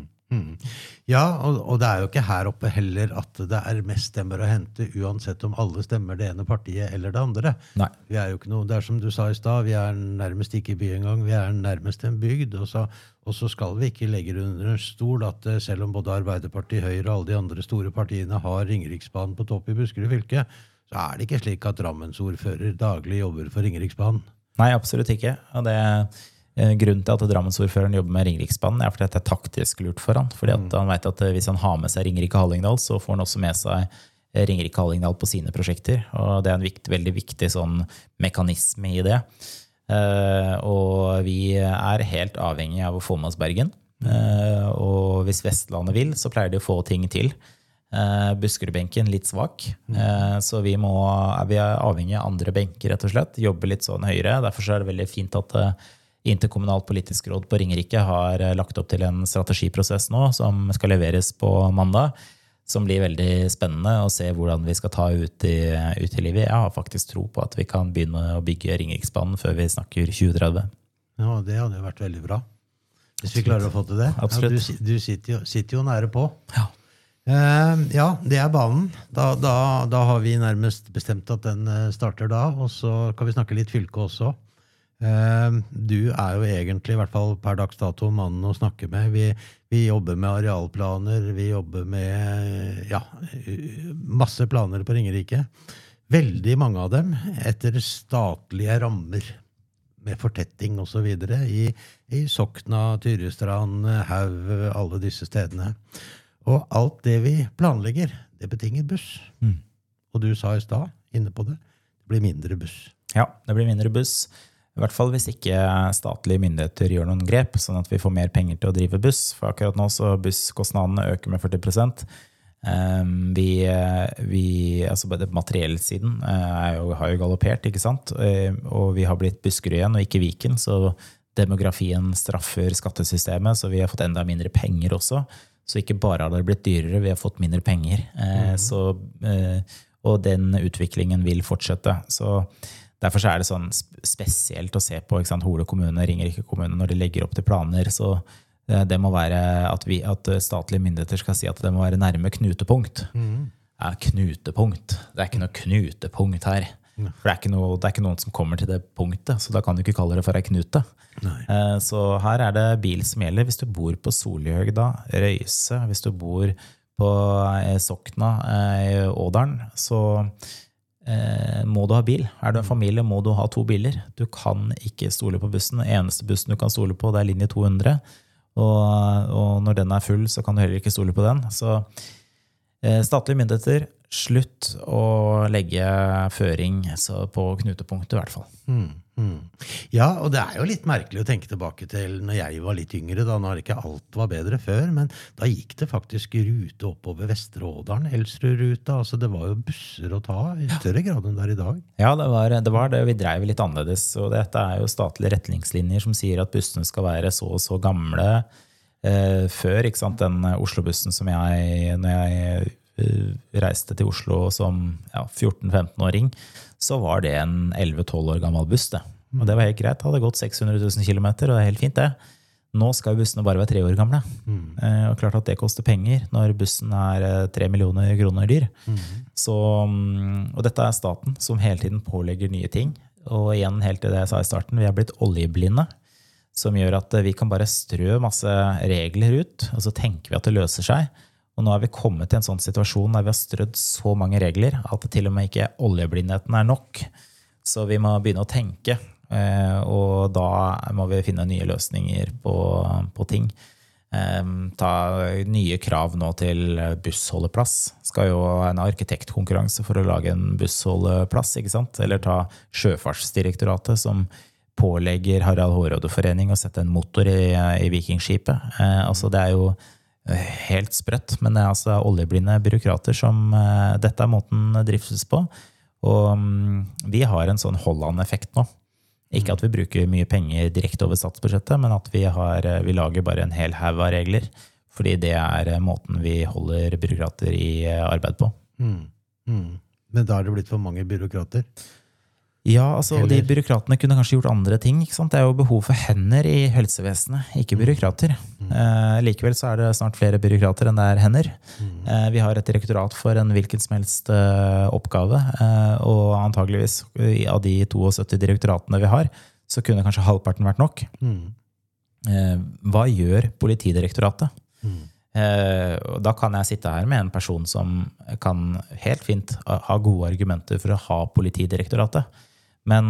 Ja, og det jo ikke her oppe heller at det mest stemmer å hente, uansett om alle stemmer det ene partiet eller det andre. Nei. Vi jo ikke noe, det som du sa i stad, vi nærmest ikke i by engang, vi nærmest en bygd, og så skal vi ikke legge under en stol at selv om både Arbeiderpartiet, Høyre og alle de andre store partiene har Ringeriksbanen på topp i Buskerud fylke, så det ikke slik at Drammens ordfører daglig jobber for Ringeriksbanen. Nei, absolutt ikke. Og grunnen til at Drammensordføreren jobber med Ringeriksbanen fordi at det taktisk lurt for han. Fordi at han vet at hvis han har med seg Ringerike Hallingdal, så får han også med seg Ringerike Hallingdal på sine prosjekter. Og det en veldig viktig sånn mekanisme i det. Og vi helt avhengig av å få med oss Bergen. Og hvis Vestlandet vil, så pleier de å få ting til. Buskerudbenken litt svak, så vi avhengig av andre benker rett og slett, jobbe litt sånn høyere. Derfor så det veldig fint at Interkommunalt politisk råd på Ringerike har lagt opp til en strategiprosess nå som skal leveres på mandag, som blir veldig spennende å se hvordan vi skal ta ut i livet. Jeg har faktisk tro på at vi kan begynne å bygge Ringeriksbanen før vi snakker 2030. Ja, det hadde jo vært veldig bra. Hvis vi klarer å få til det. Absolutt. Ja, du sitter jo nære på. Ja. Ja, det banen. Da har vi nærmest bestemt at den starter da, og så kan vi snakke litt fylke også. Du jo egentlig, i hvert fall per dags dato, mannen å snakke med. Vi jobber med arealplaner, vi jobber med masse planer på Ringerike. Veldig mange av dem etter statlige rammer. med fortetting og så videre i Sokna, Tyrestrand, Haug, alle disse stedene. Og alt det vi planlegger, det betinger buss. Og du sa i stad, inne på det, det blir mindre buss. Ja, det blir mindre buss. I hvert fall hvis ikke statlige myndigheter gjør noen grep, sånn at vi får mer penger til å drive buss. For akkurat nå så busskostnadene øker med 40%. Altså på materiellsiden har jo galoppert, ikke sant? Og vi har blitt Buskerud igjen, og ikke Viken, så demografien straffer skattesystemet, så vi har fått enda mindre penger også. Så ikke bare har det blitt dyrere, vi har fått mindre penger. Og den utviklingen vil fortsette. Så derfor så det sånn spesielt å se på, ikke sant? Hole kommune, Ringerike kommune, når de legger opp til planer, så det må være at statlige myndigheter skal si at det må være nærme knutepunkt. Ja, knutepunkt. Det ikke noe knutepunkt her. For det ikke noen som kommer til det punktet, så da kan du ikke kalle det for en knute. Så her det bil som gjelder. Hvis du bor på Solihøgda, Røyse, hvis du bor på Sokna, Ådalen, så må du ha bil. Du en familie, må du ha 2 biler. Du kan ikke stole på bussen. Den eneste bussen du kan stole på, det linje 200. Og når den full, så kan du heller ikke stole på den. Så statlige myndigheter, slutt å legge føring på knutepunktet i hvert fall. Ja, og det jo litt merkelig å tenke tilbake til når jeg var litt yngre, da når ikke alt var bedre før, men da gikk det faktisk rute oppover Vestre Ådalen, Elsrud-ruta, altså det var jo busser å ta i større grad enn der i dag. Ja, det var det, vi drev litt annerledes, og dette jo statlige retningslinjer som sier at bussene skal være så og så gamle. Før, ikke sant, den Oslo-bussen som når jeg reiste til Oslo som 14-15-åring, så var det en 11-12 år gammel buss det. Og det var helt greit, det hadde gått 600 000 kilometer, og det helt fint det. Nå skal bussene bare være 3 år gamle. Og klart at det koster penger når bussen 3 millioner kroner dyr. Og dette staten som hele tiden pålegger nye ting. Og igjen, helt til det jeg sa i starten, vi blitt oljeblinde, som gjør at vi kan bare strø masse regler ut, og så tenker vi at det løser seg. Og nå vi kommet til en sånn situasjon der vi har strødd så mange regler at det til og med ikke oljeblindheten nok. Så vi må begynne å tenke, og da må vi finne nye løsninger på ting. Ta nye krav nå til bussholdeplass. Skal jo ha en arkitektkonkurranse for å lage en bussholdeplass, ikke sant? Eller ta Sjøfartsdirektoratet som pålegger Harald Hårrådeforening å sette en motor i Vikingskipet. Altså det jo helt sprøtt, men det altså oljeblinde byråkrater som dette måten driftes på. Og vi har en sånn Holland-effekt nå. Ikke at vi bruker mye penger direkte over statsbudsjettet, men at vi lager bare en hel haug av regler, fordi det måten vi holder byråkrater i arbeid på. Men da det blitt for mange byråkrater? Ja, altså, de byråkratene kunne kanskje gjort andre ting, ikke sant? Det jo behov for hender i helsevesenet, ikke byråkrater. Likevel så det snart flere byråkrater enn det hender. Vi har et direktorat for en hvilken som helst oppgave, og antageligvis av de 72 direktoratene vi har, så kunne kanskje halvparten vært nok. Hva gjør Politidirektoratet? Da kan jeg sitte her med en person som kan helt fint ha gode argumenter for å ha Politidirektoratet. Men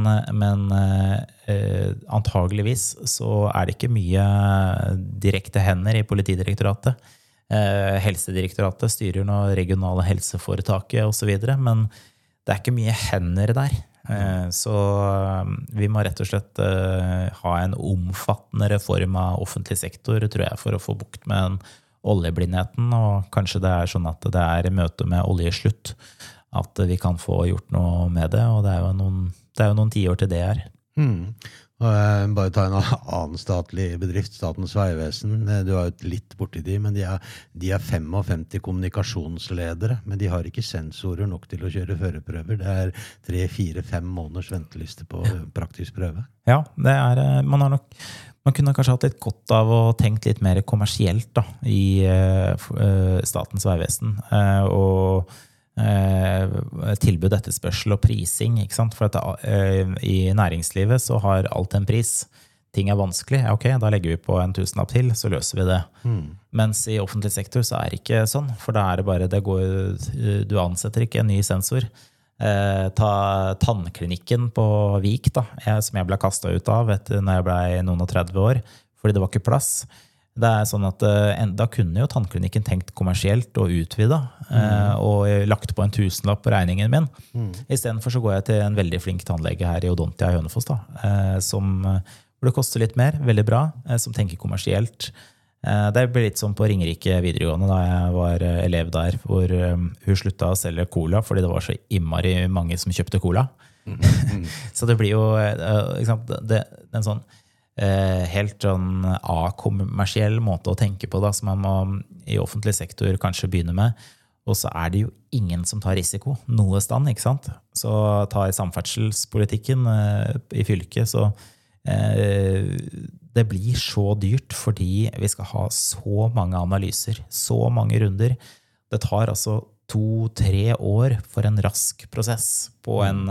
antageligvis så det ikke mye direkte hender i Politidirektoratet. Helsedirektoratet styrer nå regionale helseforetaket og så videre, men det ikke mye hender der. Så vi må rett og slett ha en omfattende reform av offentlig sektor, tror jeg, for å få bukt med en oljeblindheten, og kanskje det sånn at det i møte med oljeslutt at vi kan få gjort noe med det, og det jo noen 10 år til det her. Og bare ta en annen statlig bedrift, Statens Vegvesen. Du har jo litt borti de, men de 55 kommunikasjonsledere, men de har ikke sensorer nok til å kjøre førerprøver. Det 3, 4, 5 måneders venteliste på praktisk prøve. Ja, det man kunne kanskje hatt litt godt av å tenke litt mer kommersielt da, i Statens Vegvesen, og tilbud, etterspørsel og prising, ikke sant? For at i næringslivet så har alt en pris. Ting vanskelig, ok, da legger vi på en 1000-lapp til, så løser vi det. Mens i offentlig sektor så det ikke sånn, for da det bare, du ansetter ikke en ny sensor. Ta tannklinikken på Vik, da, som jeg ble kastet ut av når jeg ble noen og 30 år, fordi det var ikke plass. Det sånn at da kunne jo tannklinikken tenkt kommersielt og utvidet, og lagt på en 1000-lapp på regningen min. I stedet for så går jeg til en veldig flink tannlege her i Odontia i Hønefoss, da, hvor det koster litt mer, veldig bra, som tenker kommersielt. Det ble litt som på Ringerike videregående da jeg var elev der, hvor hun sluttet å selge cola, fordi det var så innmari mange som kjøpte cola. Så det blir jo ikke sant, det en sånn helt sånn akommersiell måte å tenke på da, som man må i offentlig sektor kanskje begynne med. Og så det jo ingen som tar risiko noe stand, ikke sant? Så ta i samferdselspolitikken i fylket, så det blir så dyrt fordi vi skal ha så mange analyser, så mange runder. Det tar altså 2-3 år for en rask prosess på en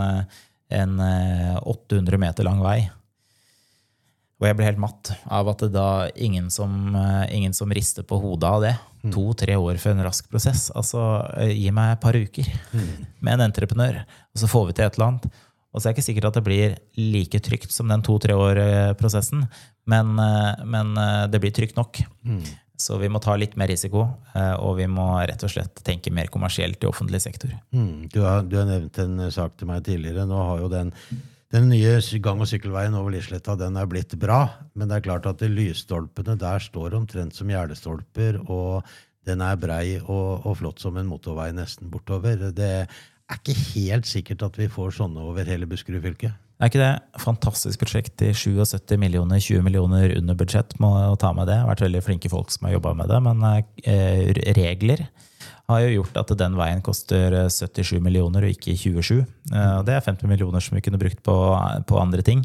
800 meter lang vei. Og jeg ble helt matt av at det da ingen som rister på hodet av det. 2-3 år for en rask prosess. Altså, gi meg et par uker med en entreprenør, og så får vi til et eller annet. Og så det ikke sikkert at det blir like trygt som den 2-3 år-prosessen, men det blir trygt nok. Så vi må ta litt mer risiko, og vi må rett og slett tenke mer kommersielt i offentlig sektor. Du har nevnt en sak til meg tidligere. Nå har jo den nye gang- og sykkelveien over Lisletta, den blitt bra, men det klart at de lysstolpene der står omtrent som gjerdestolper, og den brei og flott som en motorvei nesten bortover. Det ikke helt sikkert at vi får sånne over hele Buskerud-fylket. Ikke det fantastisk prosjekt til 77 millioner, 20 millioner under budsjett, må ta med det. Det har vært veldig flinke folk som har jobbet med det, men regler har jo gjort at den veien koster 77 millioner og ikke 27. Det 50 millioner som vi kunne brukt på andre ting.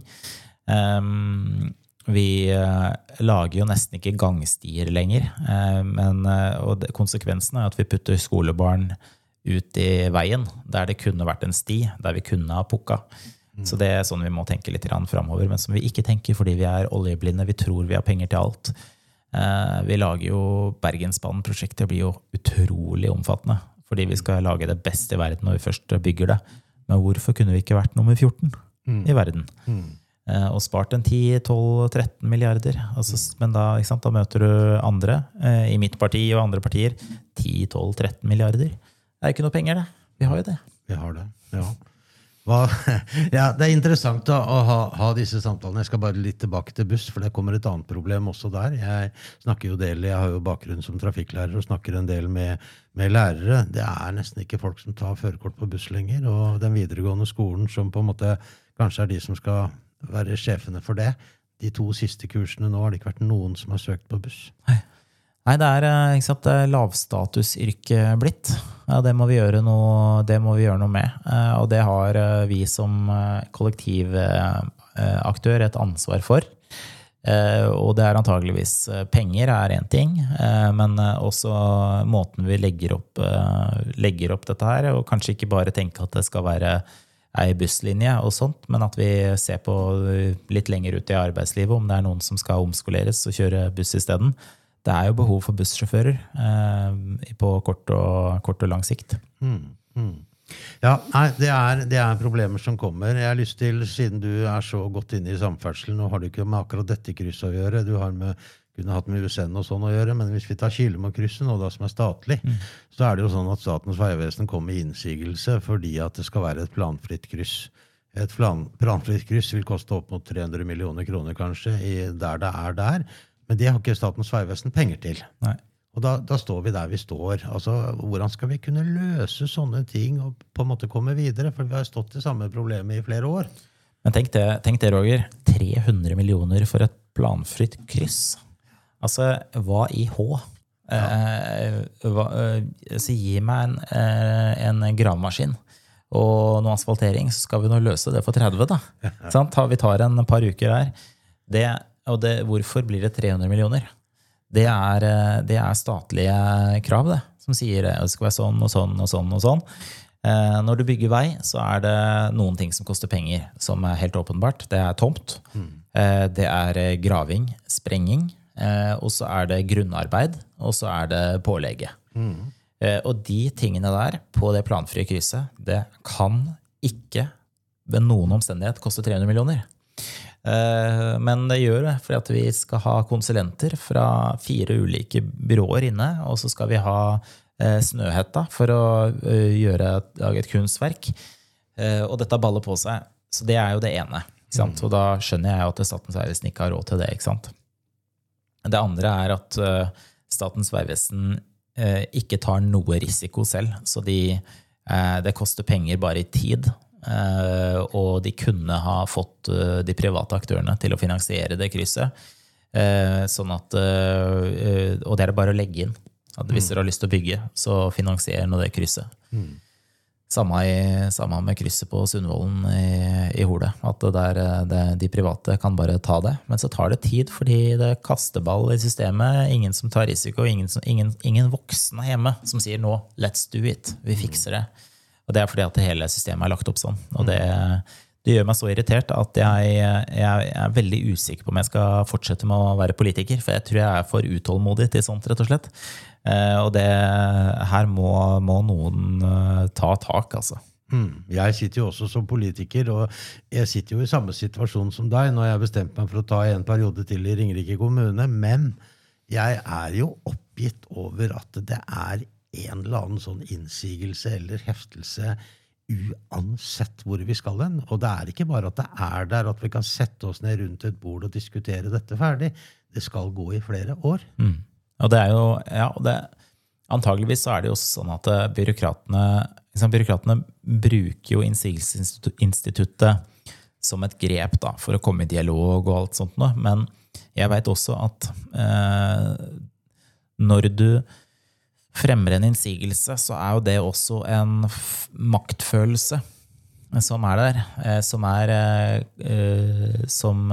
Vi lager jo nesten ikke gangstier lenger, og konsekvensen at vi putter skolebarn ut i veien, der det kunne vært en sti, der vi kunne ha pukka. Så det sånn vi må tenke litt fremover, men som vi ikke tenker fordi vi oljeblinde, vi tror vi har penger til alt. Vi lager jo Bergensbanen-prosjektet blir jo utrolig omfattende, fordi vi skal lage det beste i verden når vi først bygger det. Men hvorfor kunne vi ikke vært nummer 14 i verden? Og spart en 10-12-13 milliarder. Altså, men da, ikke sant, da møter du andre i mitt parti og andre partier. 10-12-13 milliarder. Det ikke noe penger, det. Vi har jo det. Vi har det, ja. Ja, det interessant å ha disse samtalene. Jeg skal bare litt tilbake til buss, for det kommer et annet problem også der. Jeg snakker jo jeg har jo bakgrunn som trafikklærer og snakker en del med lærere. Det nesten ikke folk som tar førerkort på buss lenger, og den videregående skolen som på en måte kanskje de som skal være sjefene for det. De 2 siste kursene nå har det ikke vært noen som har søkt på buss. Nei, det ikke sant, det lavstatusyrke blitt. Ja, det må vi gjøre noe med. Og det har vi som kollektivaktør et ansvar for. Og det antageligvis penger en ting, men også måten vi legger opp dette her, og kanskje ikke bare tenke at det skal være en busslinje og sånt, men at vi ser på litt lenger ut i arbeidslivet, om det noen som skal omskoleres og kjøre buss i stedet. Det jo behov for bussjåfører på kort og lang sikt. Ja, nei, det problemer som kommer. Jeg har lyst til, siden du så godt inne i samferdselen, nå har du ikke med akkurat dette krysset å gjøre, du har kunne hatt med USN og sånn å gjøre, men hvis vi tar Kilemo-krysset nå da, som statlig, så det jo sånn at Statens vegvesen kommer med innsigelse fordi at det skal være et planfritt kryss. Et planfritt kryss vil koste opp mot 300 millioner kroner kanskje, der det der. Men det har ikke Statens vegvesen penger til. Nei. Og da står vi der vi står. Altså, hvordan skal vi kunne løse sånne ting og på en måte komme videre? For vi har stått i samme problemet i flere år. Men tenk det, Roger. 300 millioner for et planfritt kryss. Altså, hva i H? Så gi meg en gravemaskin og noe asfaltering, så skal vi nå løse det for 30 da. Vi tar en par uker her. Hvorfor blir det 300 millioner? Det statlige krav, det, som sier det skal være sånn og sånn og sånn og sånn. Når du bygger vei, så det noen ting som koster penger, som helt åpenbart. Det tomt, det graving, sprenging, og så det grunnarbeid, og så det pålegget. Og de tingene der på det planfrie krysset, det kan ikke ved noen omstendighet koste 300 millioner. Men det gjør det, fordi at vi skal ha konsulenter fra 4 ulike byråer inne, og så skal vi ha Snøhetta for å lage et kunstverk. Og dette baller på seg. Så det jo det ene. Ikke sant? Og da skjønner jeg at Statens vegvesen ikke har råd til det. Ikke sant? Det andre at Statens vegvesen ikke tar noe risiko selv. Så det koster penger bare i tid. Og de kunne ha fått de private aktørene til å finansiere det krysset. Sånn at, og det det bare å legge inn. At hvis dere har lyst til å bygge, så finansierer nå det krysset. Samme med krysset på Sundvolden i Hole. At de private kan bare ta det. Men så tar det tid, fordi det kaster ball i systemet. Ingen som tar risiko, ingen voksne hjemme som sier nå, let's do it, vi fikser det. Og det fordi at hele systemet lagt opp sånn. Og det gjør meg så irritert at jeg veldig usikker på om jeg skal fortsette med å være politiker, for jeg tror jeg for utålmodig til sånt, rett og slett. Og her må noen ta tak, altså. Jeg sitter jo også som politiker, og jeg sitter jo i samme situasjon som deg når jeg bestemte meg for å ta en periode til i Ringerike kommune, men jeg jo oppgitt over at det en eller annen sånn innsigelse eller heftelse uansett hvor vi skal hen. Og det ikke bare at det der at vi kan sette oss ned rundt et bord og diskutere dette ferdig. Det skal gå i flere år. Og det jo, antageligvis så det jo også sånn at byråkratene bruker jo innsigelsesinstituttet som et grep da, for å komme i dialog og alt sånt nå. Men jeg vet også at når du fremmer en innsigelse, så jo det også en maktfølelse som der, som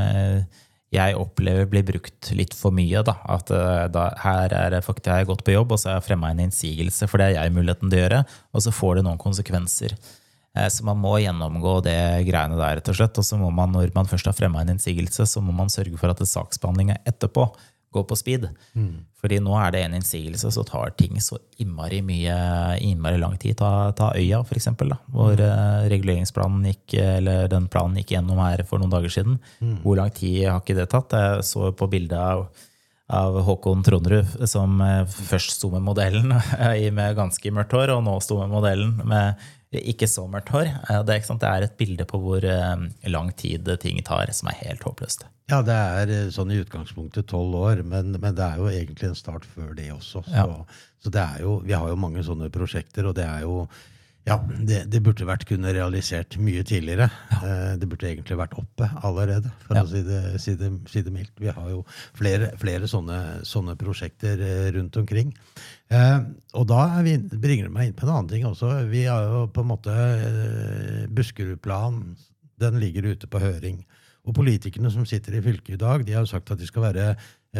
jeg opplever blir brukt litt for mye. Da. At her det faktisk jeg gått på jobb, og så har jeg fremmet en innsigelse, for det jeg muligheten til å gjøre, og så får det noen konsekvenser. Så man må gjennomgå det greiene der, rett og slett. Og så må man, når man først har fremmet en innsigelse, så må man sørge for at saksbehandlingen etterpå gå på speed. Fordi nå det en innsigelse, så tar ting så innmari lang tid. Ta Øya, for eksempel, da, hvor reguleringsplanen eller den planen gikk gjennom her for noen dager siden. Hvor lang tid har ikke det tatt? Jeg så på bildet av Håkon Trondrud, som først sto med modellen med ganske mørkt hår, og nå sto med modellen med ikke så mørkt hår. Det et bilde på hvor lang tid ting tar, som helt håpløst. Ja, det sånn i utgangspunktet 12 år, men det jo egentlig en start før det også. Så det jo, vi har jo mange sånne prosjekter, og det jo, ja, det burde vært kunne realisert mye tidligere. Det burde egentlig vært oppe allerede, for å si det mildt. Vi har jo flere sånne prosjekter rundt omkring. Og da bringer det meg inn på en annen ting også. Vi har jo på en måte Buskerudplan, den ligger ute på høring. Og politikerne som sitter i fylket i dag, de har sagt at de skal være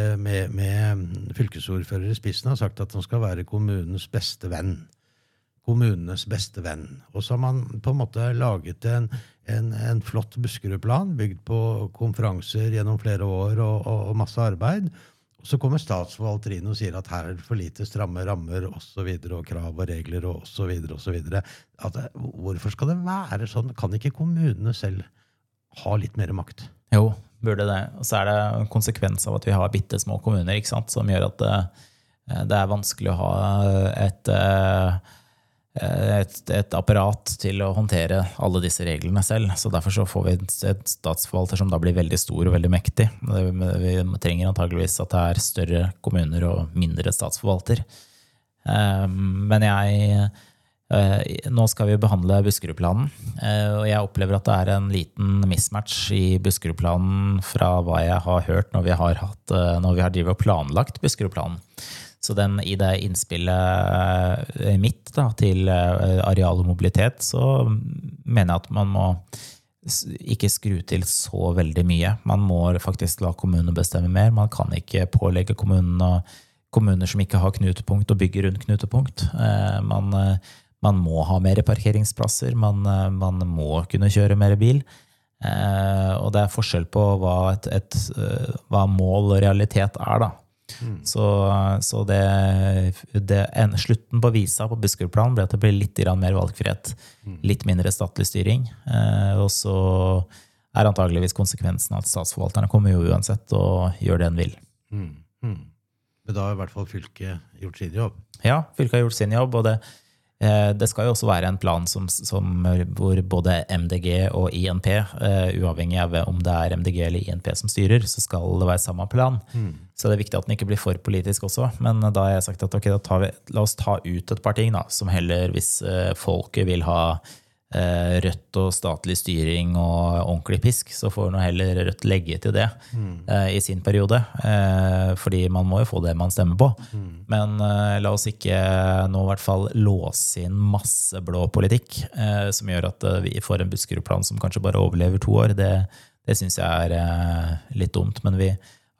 med fylkesordfører i spissen, har sagt at de skal være kommunens beste venn. Kommunenes beste venn. Og så har man på en måte laget en flott Buskerudplan, bygd på konferanser gjennom flere år og masse arbeid. Og så kommer statsforvalter inn og sier at her det for lite stramme rammer, og så videre, og krav og regler, og så videre, og så videre. Hvorfor skal det være sånn? Kan ikke kommunene selv ha litt mer makt? Jo, burde det. Og så det en konsekvens av at vi har bittesmå kommuner, ikke sant? Som gjør at det vanskelig å ha et apparat til å håndtere alle disse reglene selv. Så derfor så får vi et statsforvalter som da blir veldig stor og veldig mektig. Vi trenger antageligvis at det større kommuner og mindre statsforvalter. Men nå skal vi behandle Buskerudplanen, og jeg opplever at det en liten mismatch i Buskerudplanen fra hva jeg har hørt når vi har drivet og planlagt Buskerudplanen. Så i det innspillet mitt da, til areal og mobilitet, så mener jeg at man må ikke skru til så veldig mye. Man må faktisk la kommunene bestemme mer. Man kan ikke pålegge kommuner som ikke har knutepunkt og bygge rundt knutepunkt. Man må ha mer parkeringsplasser, man må kunne kjøre mer bil, og det forskjell på hva mål og realitet da. Så slutten på visa på Buskerudplan ble at det ble litt mer valgfrihet, litt mindre statlig styring, og så antageligvis konsekvensen at statsforvalterne kommer jo uansett og gjør det en vil. Men da har i hvert fall fylket gjort sin jobb. Ja, fylket har gjort sin jobb, og det skal jo også være en plan hvor både MDG og INP, uavhengig av om det MDG eller INP som styrer, så skal det være samme plan. Så det viktig at den ikke blir for politisk også. Men da har jeg sagt at la oss ta ut et par ting da, som heller hvis folket vil ha rødt og statlig styring og ordentlig pisk, så får nå heller Rødt legge til det i sin periode, fordi man må jo få det man stemmer på. Men la oss ikke nå i hvert fall låse inn masse blå politikk, som gjør at vi får en Buskerudplan som kanskje bare overlever 2 år. Det synes jeg litt dumt, men vi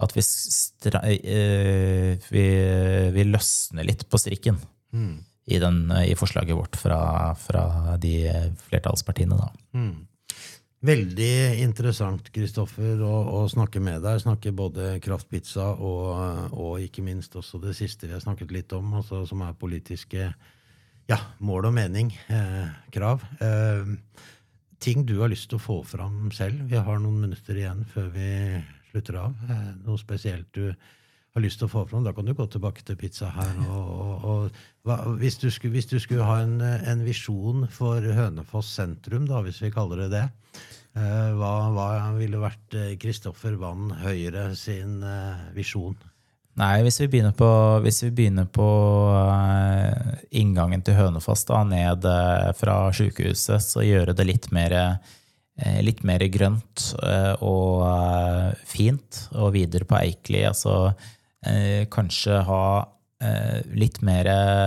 løsner litt på strikken. I forslaget vårt fra de flertallspartiene da. Veldig interessant, Kristoffer, å snakke med deg, snakke både kraftpizza og ikke minst også det siste vi har snakket litt om, altså, som politiske mål og mening, krav. Ting du har lyst til å få fram selv. Vi har noen minutter igjen før vi slutter av. Noe spesielt du har lyst til å få fram, da kan du gå tilbake til pizza her. Hvis du skulle ha en visjon for Hønefoss sentrum, da, hvis vi kaller det det, hva ville vært Kristoffer Vann Høyre sin visjon? Nei, hvis vi begynner på inngangen til Hønefoss da, ned fra sykehuset, så gjøre det litt mer grønt og fint, og videre på Eikli, altså kanskje ha litt mer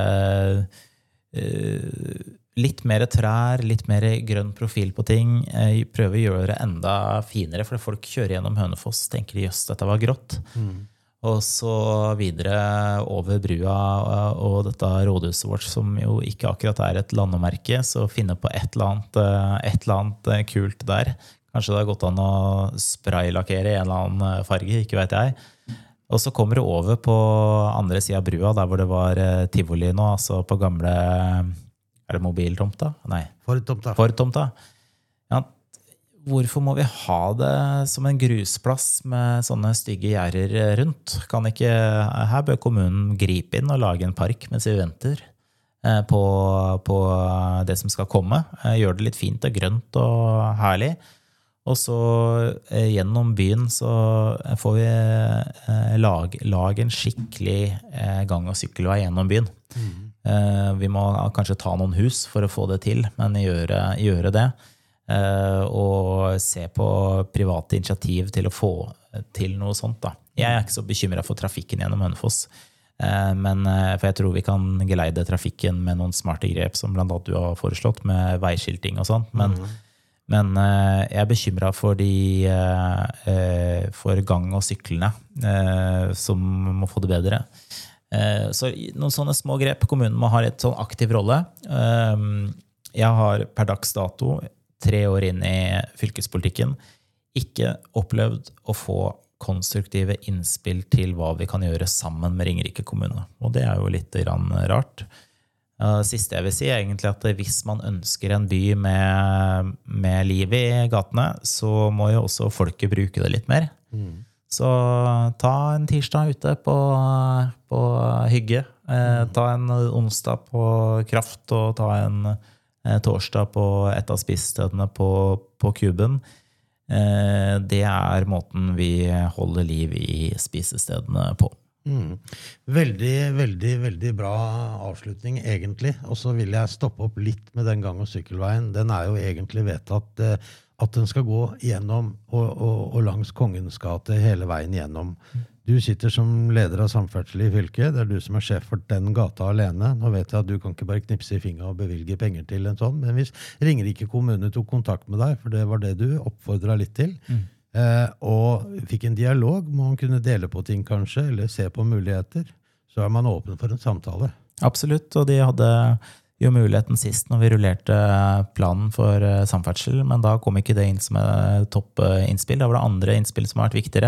trær, litt mer grønn profil på ting, prøve å gjøre det enda finere, for folk kjører gjennom Hønefoss, tenker de, jøss, dette var grått. Og så videre over brua og dette rådhuset vårt, som jo ikke akkurat et landemerke, så finne på et eller annet kult der. Kanskje det har gått an å spraylakkere i en eller annen farge, ikke vet jeg. Og så kommer det over på andre siden av brua, der hvor det var Tivoli nå, altså på gamle, det mobiltomta? Nei. Fortomta. Ja, hvorfor må vi ha det som en grusplass med sånne stygge gjerder rundt? Her bør kommunen gripe inn og lage en park mens vi venter på det som skal komme. Gjør det litt fint og grønt og herlig. Og så gjennom byen så får vi lage en skikkelig gang- og sykkelvei gjennom byen. Vi må kanskje ta noen hus for å få det til, men gjøre det. Og se på private initiativ til å få til noe sånt da. Jeg ikke så bekymret for trafikken gjennom Hønefoss, for jeg tror vi kan geleide trafikken med noen smarte grep som blant annet du har foreslått med veiskilting og sånt, men jeg bekymret for for gang- og syklene som må få det bedre. Så noen sånne små grep. Kommunen må ha et sånn aktiv rolle. Jeg har per dags dato 3 år inn i fylkespolitikken ikke opplevd å få konstruktive innspill til hva vi kan gjøre sammen med Ringerike kommune. Og det jo litt rart. Siste jeg vil si egentlig at hvis man ønsker en by med liv i gatene, så må jo også folket bruke det litt mer. Så ta en tirsdag ute på hygge, ta en onsdag på kraft, og ta en torsdag på et av spisestedene på Kuben. Det måten vi holder liv i spisestedene på. Veldig, veldig, veldig bra avslutning egentlig, og så vil jeg stoppe opp litt med den gang- og sykkelveien. Den jo egentlig vedtatt at den skal gå gjennom og langs Kongens gate hele veien gjennom. Du sitter som leder av samferdsel i fylket, det du som sjef for den gata alene. Nå vet jeg at du kan ikke bare knipse i fingeren og bevilge penger til en sånn, men hvis Ringerike kommune tok kontakt med deg, for det var det du oppfordret litt til, og fikk en dialog, må man kunne dele på ting kanskje, eller se på muligheter, så man åpen for en samtale. Absolutt, og de hadde jo muligheten sist når vi rullerte planen for samferdsel, men da kom ikke det inn som topp innspill, da var det andre innspill som har vært viktigere.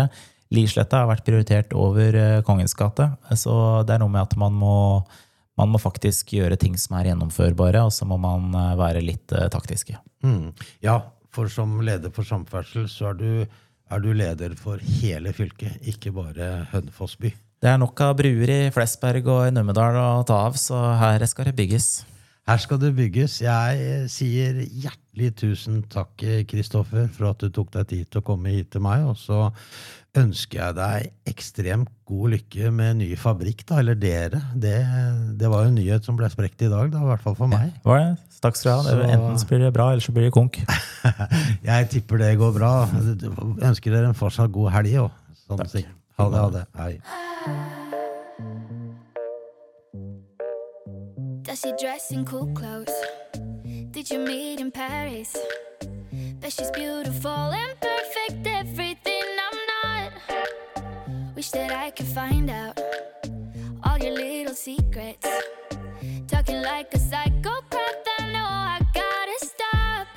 Lisletta har vært prioritert over Kongens gate, så det noe med at man må faktisk gjøre ting som gjennomførbare, og så må man være litt taktiske. Ja, for som leder for samferdsel, så er du leder for hele fylket, ikke bare Hønefoss by. Det nok av bruer i Flesberg og i Numedal å ta av, så her skal det bygges. Her skal det bygges. Jeg sier hjertelig tusen takk, Kristoffer, for at du tok deg tid til å komme hit til meg, og så ønsker jeg deg ekstremt god lykke med ny fabrikk, da, eller dere. Det var jo en nyhet som ble sprekt i dag, da, i hvert fall for meg. Var det? Takk skal du ha. Enten så blir det bra, eller så blir det konk. Jeg tipper det går bra. Jeg ønsker dere en fortsatt god helg, og sånn sikkert. Ha det. Hei. Does she dress in cool clothes? Did you meet in Paris? Bet she's beautiful and perfect, everything I'm not. Wish that I could find out all your little secrets. Talking like a psychopath, I know I gotta stop.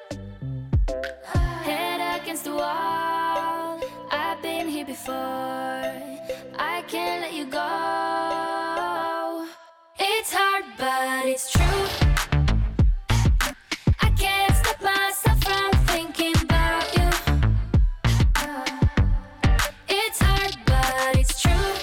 Head against the wall, I've been here before. I can't let you go. It's hard, but it's true. I can't stop myself from thinking about you. It's hard, but it's true.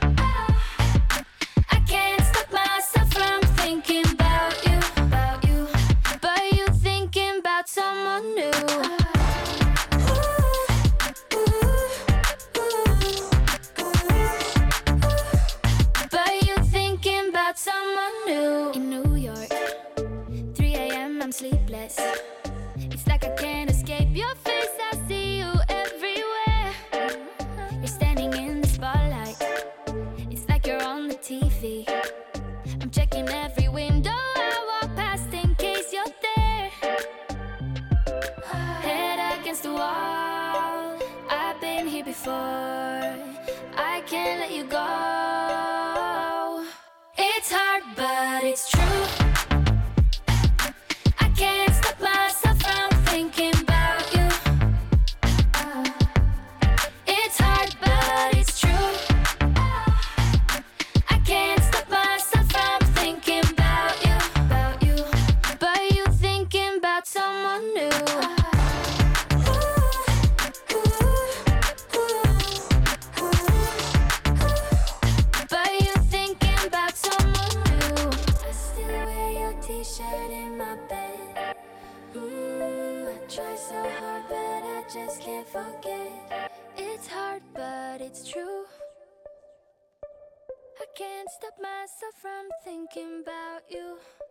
I can't stop myself from thinking about you, but you thinking about someone new. Someone new in New York, 3 a.m. I'm sleepless. It's like I can't escape your face. I see you everywhere. You're standing in the spotlight. It's like you're on the TV. I'm checking every window I walk past in case you're there. Head against the wall, I've been here before. I can't let you go. It's hard, but it's true. I can't stop myself from thinking about you. It's hard, but it's true. I can't stop myself from thinking about you, but you thinking about someone new. T-shirt in my bed. I try so hard, but I just can't forget. It's hard, but it's true. I can't stop myself from thinking about you.